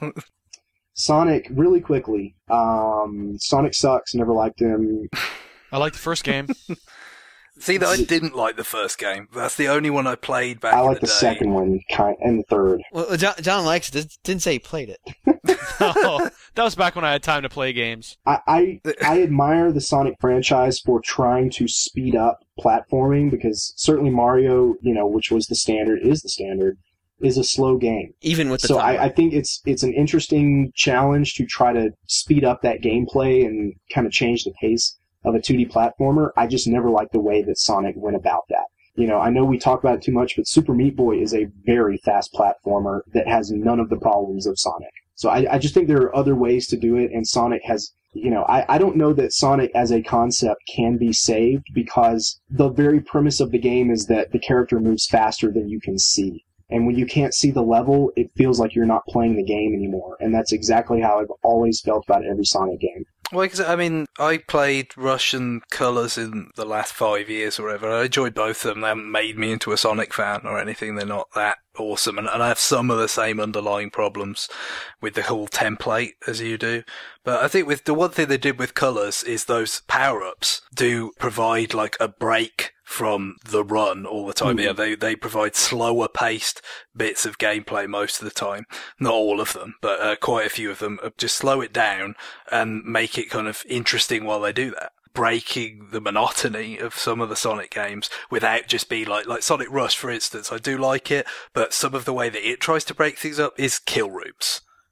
Sonic, really quickly. Um, Sonic sucks. Never liked him. I like the first game. See, that I didn't like the first game. That's the only one I played back I in like the, the day. second one kind and the third. Well, John, John likes it. Didn't say he played it. Oh, that was back when I had time to play games. I, I I admire the Sonic franchise for trying to speed up platforming because certainly Mario, you know, which was the standard, is the standard, is a slow game. Even with the So time. I, I think it's it's an interesting challenge to try to speed up that gameplay and kind of change the pace of a two D platformer. I just never liked the way that Sonic went about that. You know, I know we talk about it too much, but Super Meat Boy is a very fast platformer that has none of the problems of Sonic. So I, I just think there are other ways to do it, and Sonic has, you know, I, I don't know that Sonic as a concept can be saved because the very premise of the game is that the character moves faster than you can see. And when you can't see the level, it feels like you're not playing the game anymore. And that's exactly how I've always felt about every Sonic game. Well, 'cause, I mean, I played Russian Colours in the last five years or whatever. I enjoyed both of them. They haven't made me into a Sonic fan or anything. They're not that awesome. And, and I have some of the same underlying problems with the whole template as you do. But I think with the one thing they did with Colours is those power-ups do provide like a break from the run all the time. Mm. Yeah, they, they provide slower paced bits of gameplay most of the time. Not all of them, but uh, quite a few of them. Uh, Just slow it down and make it kind of interesting while they do that. Breaking the monotony of some of the Sonic games without just being like, like Sonic Rush, for instance. I do like it, but some of the way that it tries to break things up is kill rooms.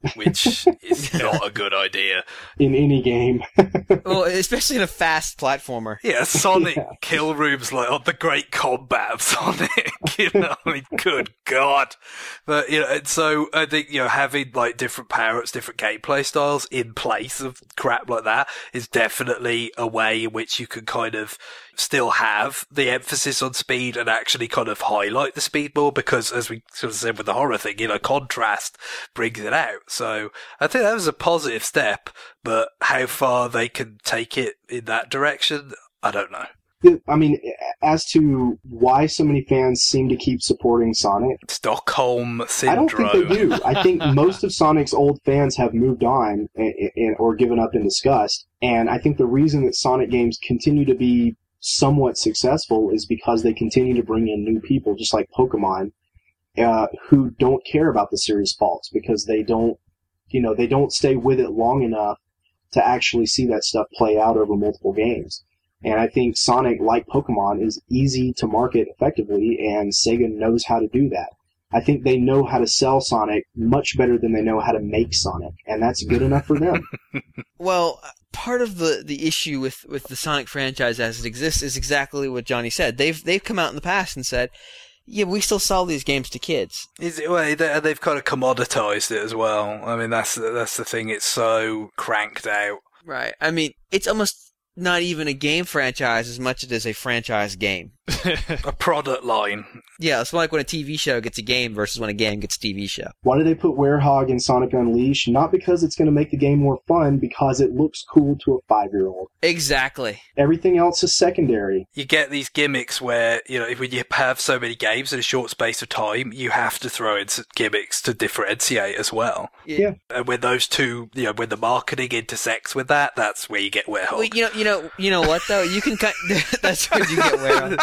which is not a good idea. In any game. Well, especially in a fast platformer. Yeah, Sonic Yeah. kill rooms like on the great combat of Sonic. You know, I mean, good God. But, you know, and so I think, you know, having like different power-ups, different gameplay styles in place of crap like that is definitely a way in which you can kind of still have the emphasis on speed and actually kind of highlight the speed more, because as we sort of said with the horror thing, you know, contrast brings it out. So I think that was a positive step, but how far they can take it in that direction, I don't know. I mean, as to why so many fans seem to keep supporting Sonic, Stockholm I syndrome. don't think they do. I think most of Sonic's old fans have moved on and, and, or given up in disgust. And I think the reason that Sonic games continue to be somewhat successful is because they continue to bring in new people, just like Pokemon, uh, who don't care about the series' faults because they don't, you know, they don't stay with it long enough to actually see that stuff play out over multiple games. And I think Sonic, like Pokemon, is easy to market effectively, and Sega knows how to do that. I think they know how to sell Sonic much better than they know how to make Sonic, and that's good enough for them. Well, part of the, the issue with, with the Sonic franchise as it exists is exactly what Johnny said. They've they've come out in the past and said, yeah, we still sell these games to kids. Is it, well, they, they've kind of commoditized it as well. I mean, that's that's the thing. It's so cranked out. Right. I mean, it's almost not even a game franchise as much as it is a franchise game. A product line. Yeah, it's like when a T V show gets a game versus when a game gets a T V show. Why do they put Werehog in Sonic Unleashed? Not because it's going to make the game more fun, because it looks cool to a five-year-old. Exactly. Everything else is secondary. You get these gimmicks where, you know, when you have so many games in a short space of time, you have to throw in some gimmicks to differentiate as as Yeah. And when those two, you know, when the marketing intersects with that, that's where you get Werehog. Well, you know, you know, you know what though? You can cut. That's when you get Werehog.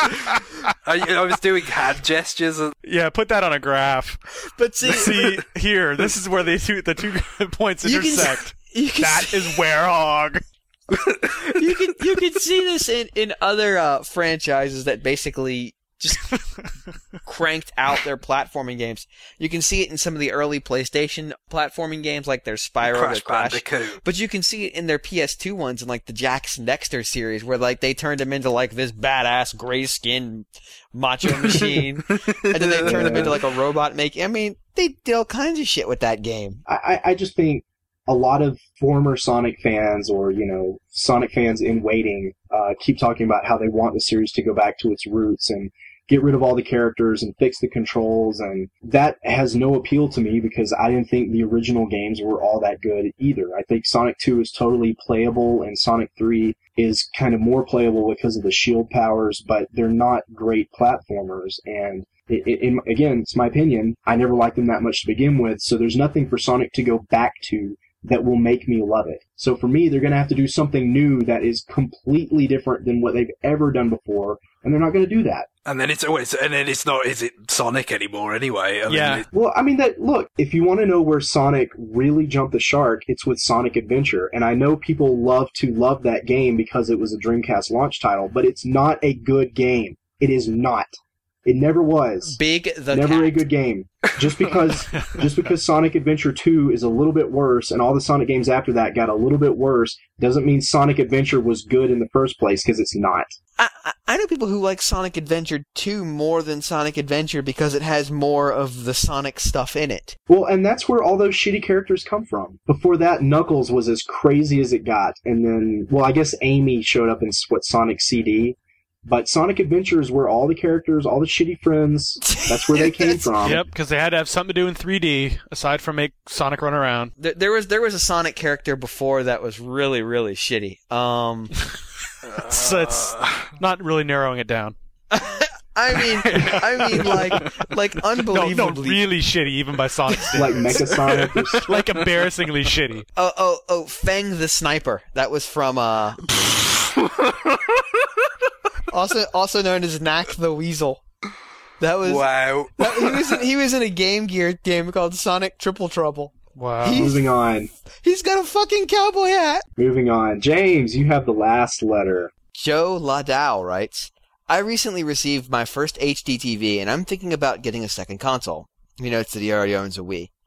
I, I was doing hand gestures. And, Yeah, put that on a graph. But see, See here, this is where the two the two points You can- intersect. you can That see- is Werehog. you can you can see this in in other uh, franchises that basically just cranked out their platforming games. You can see it in some of the early PlayStation platforming games, like their Spyro, Crash their Crash. Bandicoot. But you can see it in their P S two ones, and like the Jax and Dexter series, where like they turned him into like this badass gray skinned macho machine, and then they turned him into like a robot making. I mean, they did all kinds of shit with that game. I, I I just think a lot of former Sonic fans, or, you know, Sonic fans in waiting, uh, keep talking about how they want the series to go back to its roots and get rid of all the characters and fix the controls, and that has no appeal to me because I didn't think the original games were all that good either. I think Sonic two is totally playable, and Sonic three is kind of more playable because of the shield powers, but they're not great platformers, and it, it, in, again, it's my opinion, I never liked them that much to begin with, so there's nothing for Sonic to go back to that will make me love it. So for me, they're going to have to do something new that is completely different than what they've ever done before, and they're not going to do that. And then it's always, and then it's not, is it Sonic anymore anyway? I Yeah. mean, it, Well, I mean, that look, if you want to know where Sonic really jumped the shark, it's with Sonic Adventure. And I know people love to love that game because it was a Dreamcast launch title, but it's not a good game. It is not. It never was. Big the Never cat. a good game. Just because just because Sonic Adventure two is a little bit worse and all the Sonic games after that got a little bit worse doesn't mean Sonic Adventure was good in the first place, because it's not. I, I- I know people who like Sonic Adventure two more than Sonic Adventure because it has more of the Sonic stuff in it. Well, and that's where all those shitty characters come from. Before that, Knuckles was as crazy as it got, and then, well, I guess Amy showed up in what, Sonic C D, but Sonic Adventure is where all the characters, all the shitty friends, that's where they came from. Yep, because they had to have something to do in three D aside from make Sonic run around. There, there was there was a Sonic character before that was really really shitty. Um, So it's not really narrowing it down. I mean, I mean like like No, unbelievably. no, really shitty, even by Sonic Like standards. Mecha Sonic or something. Like embarrassingly shitty. Oh oh oh, Fang the Sniper. That was from uh. also also known as Knack the Weasel. That was wow. that, he was in, he was in a Game Gear game called Sonic Triple Trouble. Wow. He- Moving on. He's got a fucking cowboy hat. Moving on. James, you have the last letter. Joe Ladow writes, I recently received my first H D T V, and I'm thinking about getting a second console. He notes that he already owns a Wii.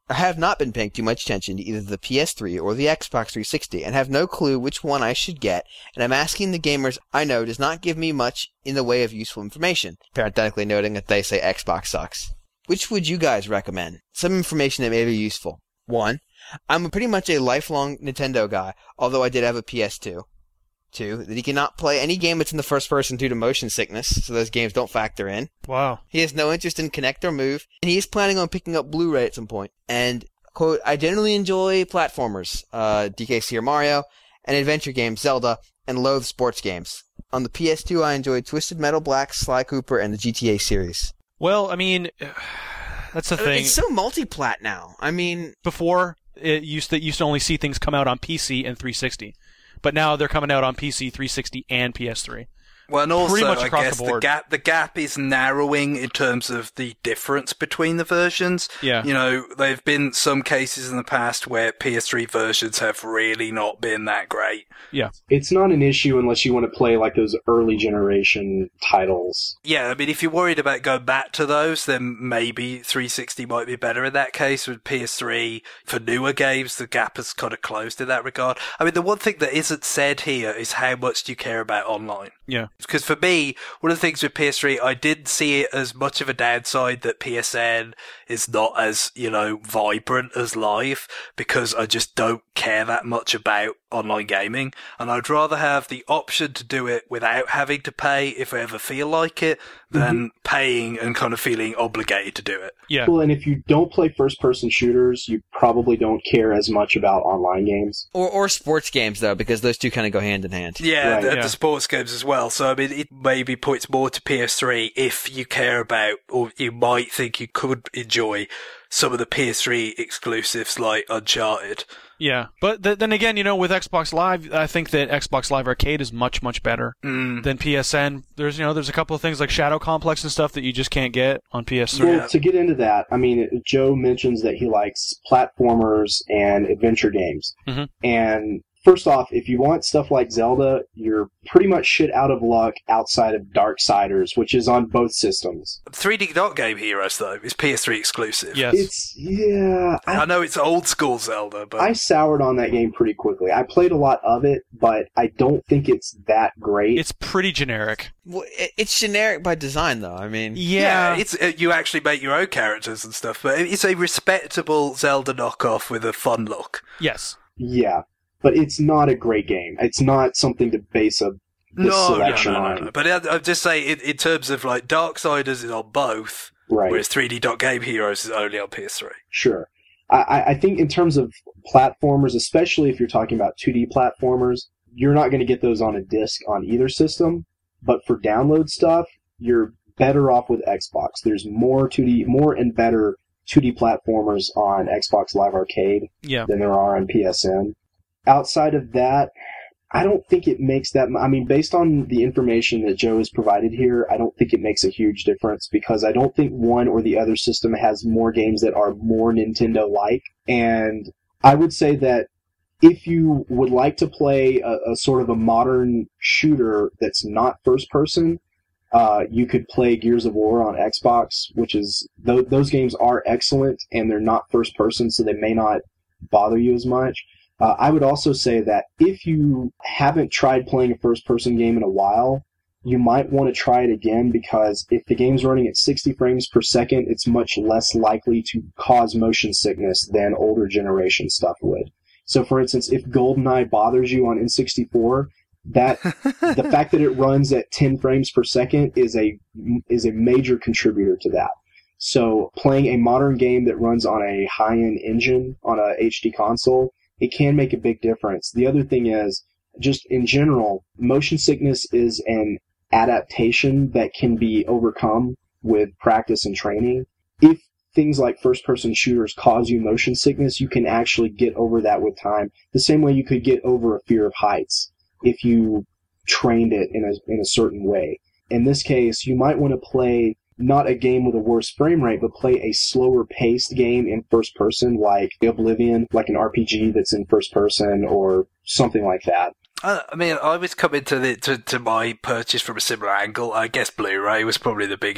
I have not been paying too much attention to either the P S three or the Xbox three sixty and have no clue which one I should get, and I'm asking the gamers I know does not give me much in the way of useful information, parenthetically noting that they say Xbox sucks. Which would you guys recommend? Some information that may be useful. One, I'm pretty much a lifelong Nintendo guy, although I did have a P S two. Two, that he cannot play any game that's in the first person due to motion sickness, so those games don't factor in. Wow. He has no interest in Kinect or Move, and he is planning on picking up Blu-ray at some point. And, quote, I generally enjoy platformers, uh, D K C or Mario, and adventure games, Zelda, and loathe sports games. On the P S two, I enjoyed Twisted Metal Black, Sly Cooper, and the G T A series. Well, I mean, that's the thing. It's so multi-plat now. I mean... Before, it used to, used to only see things come out on P C and three sixty. But now they're coming out on P C, three sixty, and P S three. Well, and also, Pretty much I across guess the the, board. gap the gap is narrowing in terms of the difference between the versions. Yeah. You know, there have been some cases in the past where P S three versions have really not been that great. Yeah. It's not an issue unless you want to play like those early generation titles. Yeah, I mean, if you're worried about going back to those, then maybe three sixty might be better in that case. With P S three, for newer games, the gap has kind of closed in that regard. I mean, the one thing that isn't said here is how much do you care about online? Yeah. Because for me, one of the things with P S three, I didn't see it as much of a downside that P S N is not as, you know, vibrant as live, because I just don't care that much about online gaming, and I'd rather have the option to do it without having to pay if I ever feel like it, than mm-hmm. paying and kind of feeling obligated to do it. Yeah. Well, and if you don't play first-person shooters, you probably don't care as much about online games. Or or sports games, though, because those two kind of go hand in hand. Yeah, Right. the, Yeah. the sports games as well. So, I mean, it maybe points more to P S three if you care about, or you might think you could enjoy some of the P S three exclusives like Uncharted. Yeah, but th- then again, you know, with Xbox Live, I think that Xbox Live Arcade is much, much better Mm. than P S N. There's, you know, there's a couple of things like Shadow Complex and stuff that you just can't get on P S three. Well, to get into that, I mean, Joe mentions that he likes platformers and adventure games. Mhm. And first off, if you want stuff like Zelda, you're pretty much shit out of luck outside of Darksiders, which is on both systems. three D Dot Game Heroes, though, is P S three exclusive. Yes. It's, yeah, I, I know it's old school Zelda, but I soured on that game pretty quickly. I played a lot of it, but I don't think it's that great. It's pretty generic. Well, it, it's generic by design, though. I mean, yeah, Yeah. it's uh, you actually make your own characters and stuff, but it's a respectable Zelda knockoff with a fun look. Yes. Yeah, but it's not a great game. It's not something to base a this No, no, selection no, no, on. no. But I- I'm just saying, in, in terms of like Darksiders is on both, Right. whereas three D Dot Game Heroes is only on P S three. Sure. I, I think in terms of platformers, especially if you're talking about two D platformers, you're not going to get those on a disc on either system. But for download stuff, you're better off with Xbox. There's more two D, more and better two D platformers on Xbox Live Arcade Yeah. than there are on P S N. Outside of that, I don't think it makes that. I mean, based on the information that Joe has provided here, I don't think it makes a huge difference because I don't think one or the other system has more games that are more Nintendo-like. And I would say that if you would like to play a, a sort of a modern shooter that's not first-person, uh, you could play Gears of War on Xbox, which is th- those games are excellent and they're not first-person, so they may not bother you as much. Uh, I would also say that if you haven't tried playing a first-person game in a while, you might want to try it again because if the game's running at sixty frames per second, it's much less likely to cause motion sickness than older generation stuff would. So, for instance, if GoldenEye bothers you on N sixty-four, that the fact that it runs at ten frames per second is a is a major contributor to that. So, playing a modern game that runs on a high-end engine on a H D console, it can make a big difference. The other thing is, just in general, motion sickness is an adaptation that can be overcome with practice and training. If things like first-person shooters cause you motion sickness, you can actually get over that with time. The same way you could get over a fear of heights if you trained it in a in a certain way. In this case, you might want to play not a game with a worse frame rate, but play a slower paced game in first person, like Oblivion, like an R P G that's in first person, or something like that. I, I mean, I was coming to the to, to my purchase from a similar angle. I guess Blu-ray was probably the biggest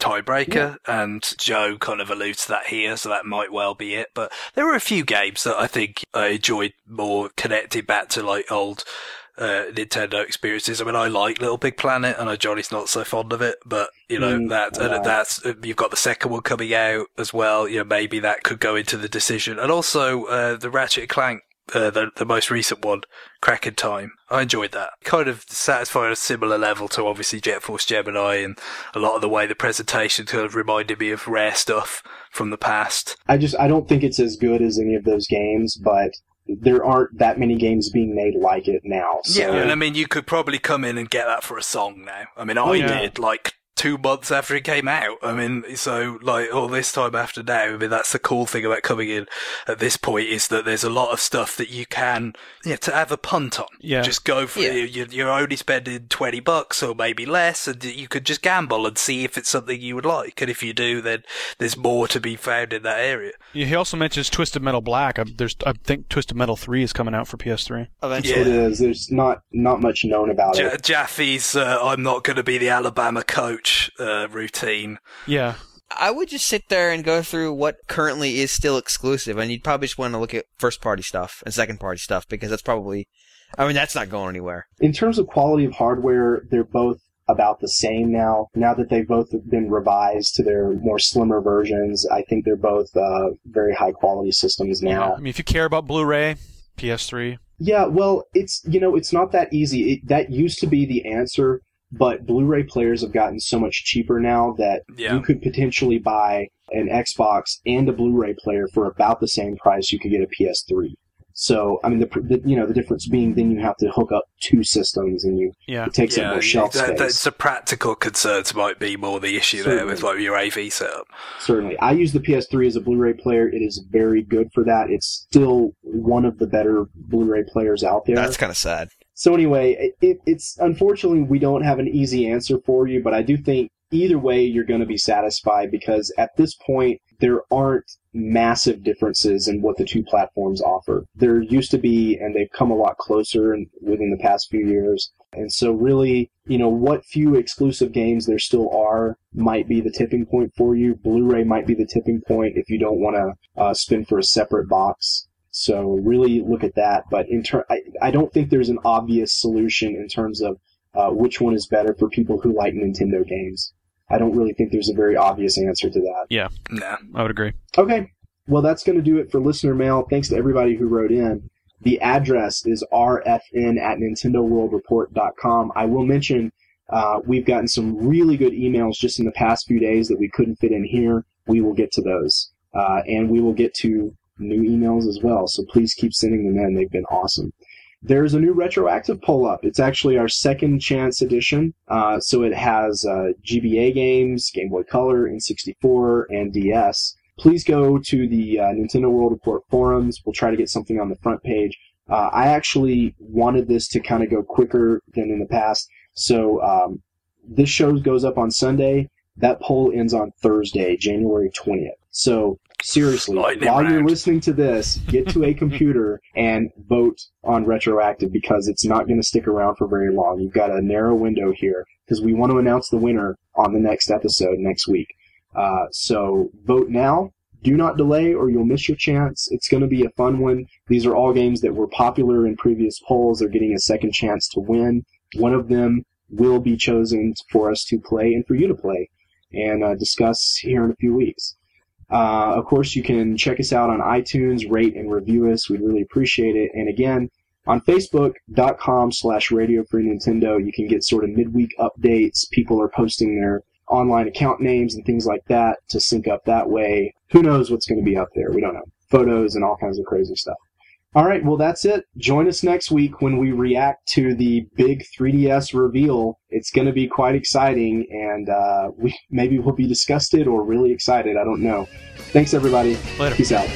tiebreaker, yeah. and Joe kind of alludes to that here, so that might well be it. But there were a few games that I think I enjoyed more connected back to like old uh, Nintendo experiences. I mean, I like Little Big Planet. I know Johnny's not so fond of it, but you know mm, that yeah. uh, that's you've got the second one coming out as well. You know, maybe that could go into the decision, and also uh, the Ratchet and Clank. Uh, the, the most recent one, Crack in Time. I enjoyed that. Kind of satisfied on a similar level to obviously Jet Force Gemini, and a lot of the way the presentation kind of reminded me of Rare stuff from the past. I just, I don't think it's as good as any of those games, but there aren't that many games being made like it now. So. Yeah, and I mean, you could probably come in and get that for a song now. I mean, I oh, yeah. did, like, two months after it came out. I mean, so, like, all this time after now, I mean, that's the cool thing about coming in at this point, is that there's a lot of stuff that you can, yeah, to have a punt on. Yeah. Just go for Yeah. it. You're only spending twenty bucks or maybe less, and you could just gamble and see if it's something you would like. And if you do, then there's more to be found in that area. Yeah, he also mentions Twisted Metal Black. I, there's, I think Twisted Metal three is coming out for P S three. Eventually. Yeah. It is. There's not, not much known about Ja- it. Jaffe's uh, I'm not going to be the Alabama coach uh, routine. Yeah. I would just sit there and go through what currently is still exclusive, and you'd probably just want to look at first-party stuff and second-party stuff, because that's probably, I mean, that's not going anywhere. In terms of quality of hardware, they're both about the same now. Now that they've both been revised to their more slimmer versions, I think they're both uh, very high-quality systems now. I mean, if you care about Blu-ray, P S three. Yeah, well, it's, you know, it's not that easy. It, that used to be the answer, but Blu-ray players have gotten so much cheaper now that Yeah. you could potentially buy an Xbox and a Blu-ray player for about the same price you could get a P S three. So, I mean, the, the you know the difference being then you have to hook up two systems, and you Yeah. it takes up Yeah, more shelf that, space. that's the practical concerns might be more the issue there with like your A V setup. Certainly. I use the P S three as a Blu-ray player. It is very good for that. It's still one of the better Blu-ray players out there. That's kind of sad. So anyway, it, it, it's unfortunately we don't have an easy answer for you, but I do think either way you're going to be satisfied, because at this point there aren't massive differences in what the two platforms offer. There used to be, and they've come a lot closer in, within the past few years. And so really, you know, what few exclusive games there still are might be the tipping point for you. Blu-ray might be the tipping point if you don't want to uh, spend for a separate box. So really look at that. But in ter- I, I don't think there's an obvious solution in terms of uh, which one is better for people who like Nintendo games. I don't really think there's a very obvious answer to that. Yeah. Nah. I would agree. Okay. Well, that's going to do it for listener mail. Thanks to everybody who wrote in. The address is r f n at nintendo world report dot com. I will mention uh, we've gotten some really good emails just in the past few days that we couldn't fit in here. We will get to those. Uh, and we will get to new emails as well. So please keep sending them in. They've been awesome. There's a new retroactive poll up. It's actually our second chance edition. Uh, so it has uh, G B A games, Game Boy Color, N sixty-four, and D S. Please go to the uh, Nintendo World Report forums. We'll try to get something on the front page. Uh, I actually wanted this to kind of go quicker than in the past. So um, this show goes up on Sunday. That poll ends on Thursday, January twentieth. So seriously, Lightning while you're round. listening to this, get to a computer and vote on retroactive, because it's not going to stick around for very long. You've got a narrow window here, because we want to announce the winner on the next episode next week. Uh, so vote now. Do not delay, or you'll miss your chance. It's going to be a fun one. These are all games that were popular in previous polls. They're getting a second chance to win. One of them will be chosen for us to play and for you to play and uh, discuss here in a few weeks. Uh, of course, you can check us out on iTunes, rate and review us. We'd really appreciate it. And again, on Facebook.com slash Radio Free Nintendo, you can get sort of midweek updates. People are posting their online account names and things like that to sync up that way. Who knows what's going to be up there? We don't know. Photos and all kinds of crazy stuff. All right, well, that's it. Join us next week when we react to the big three D S reveal. It's going to be quite exciting, and uh, we maybe we'll be disgusted or really excited. I don't know. Thanks, everybody. Later. Peace out.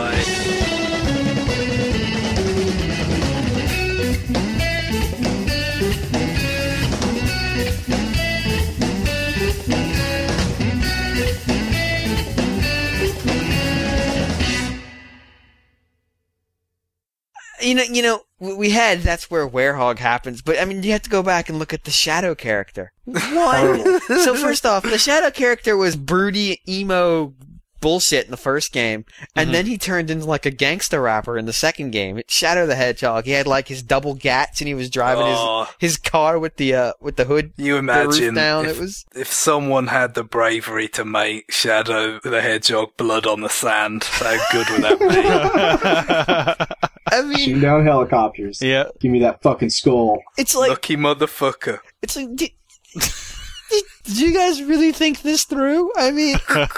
Bye-bye. You know, you know, we had That's Where Werehog Happens, but I mean, you have to go back and look at the Shadow character. One. So first off, the Shadow character was broody, emo bullshit in the first game, and mm-hmm. then he turned into like a gangster rapper in the second game. It's Shadow the Hedgehog. He had like his double gats, and he was driving oh. his his car with the uh, with the hood. You imagine down. If, it was if someone had the bravery to make Shadow the Hedgehog blood on the sand, how good would that be? I mean, shooting down helicopters. Yeah, give me that fucking skull. It's like lucky motherfucker. It's like. Did, Did you guys really think this through? I mean,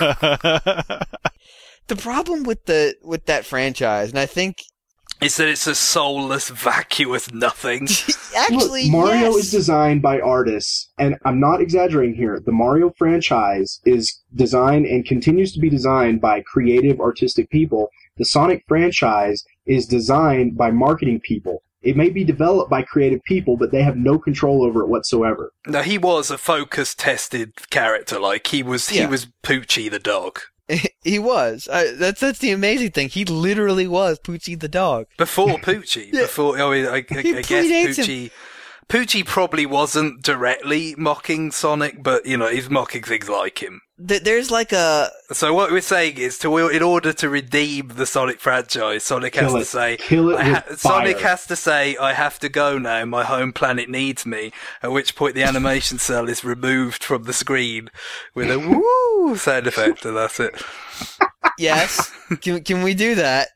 the problem with the with that franchise, and I think, is that it's a soulless, vacuous nothing. Actually, Look, Mario yes. is designed by artists, and I'm not exaggerating here. The Mario franchise is designed and continues to be designed by creative, artistic people. The Sonic franchise is designed by marketing people. It may be developed by creative people, but they have no control over it whatsoever. No, he was a focus-tested character. Like he was, yeah. he was Poochie the dog. He was. Uh, that's that's the amazing thing. He literally was Poochie the dog before Poochie. Yeah. Before, I mean, I, I, I guess Poochie. Him. Poochie probably wasn't directly mocking Sonic, but, you know, he's mocking things like him. There's like a... So what we're saying is, to in order to redeem the Sonic franchise, Sonic Kill has it. to say... Kill it ha- with Sonic fire. has to say, I have to go now, my home planet needs me, at which point the animation cell is removed from the screen with a woo sound effect, and that's it. Yes. Can, can we do that?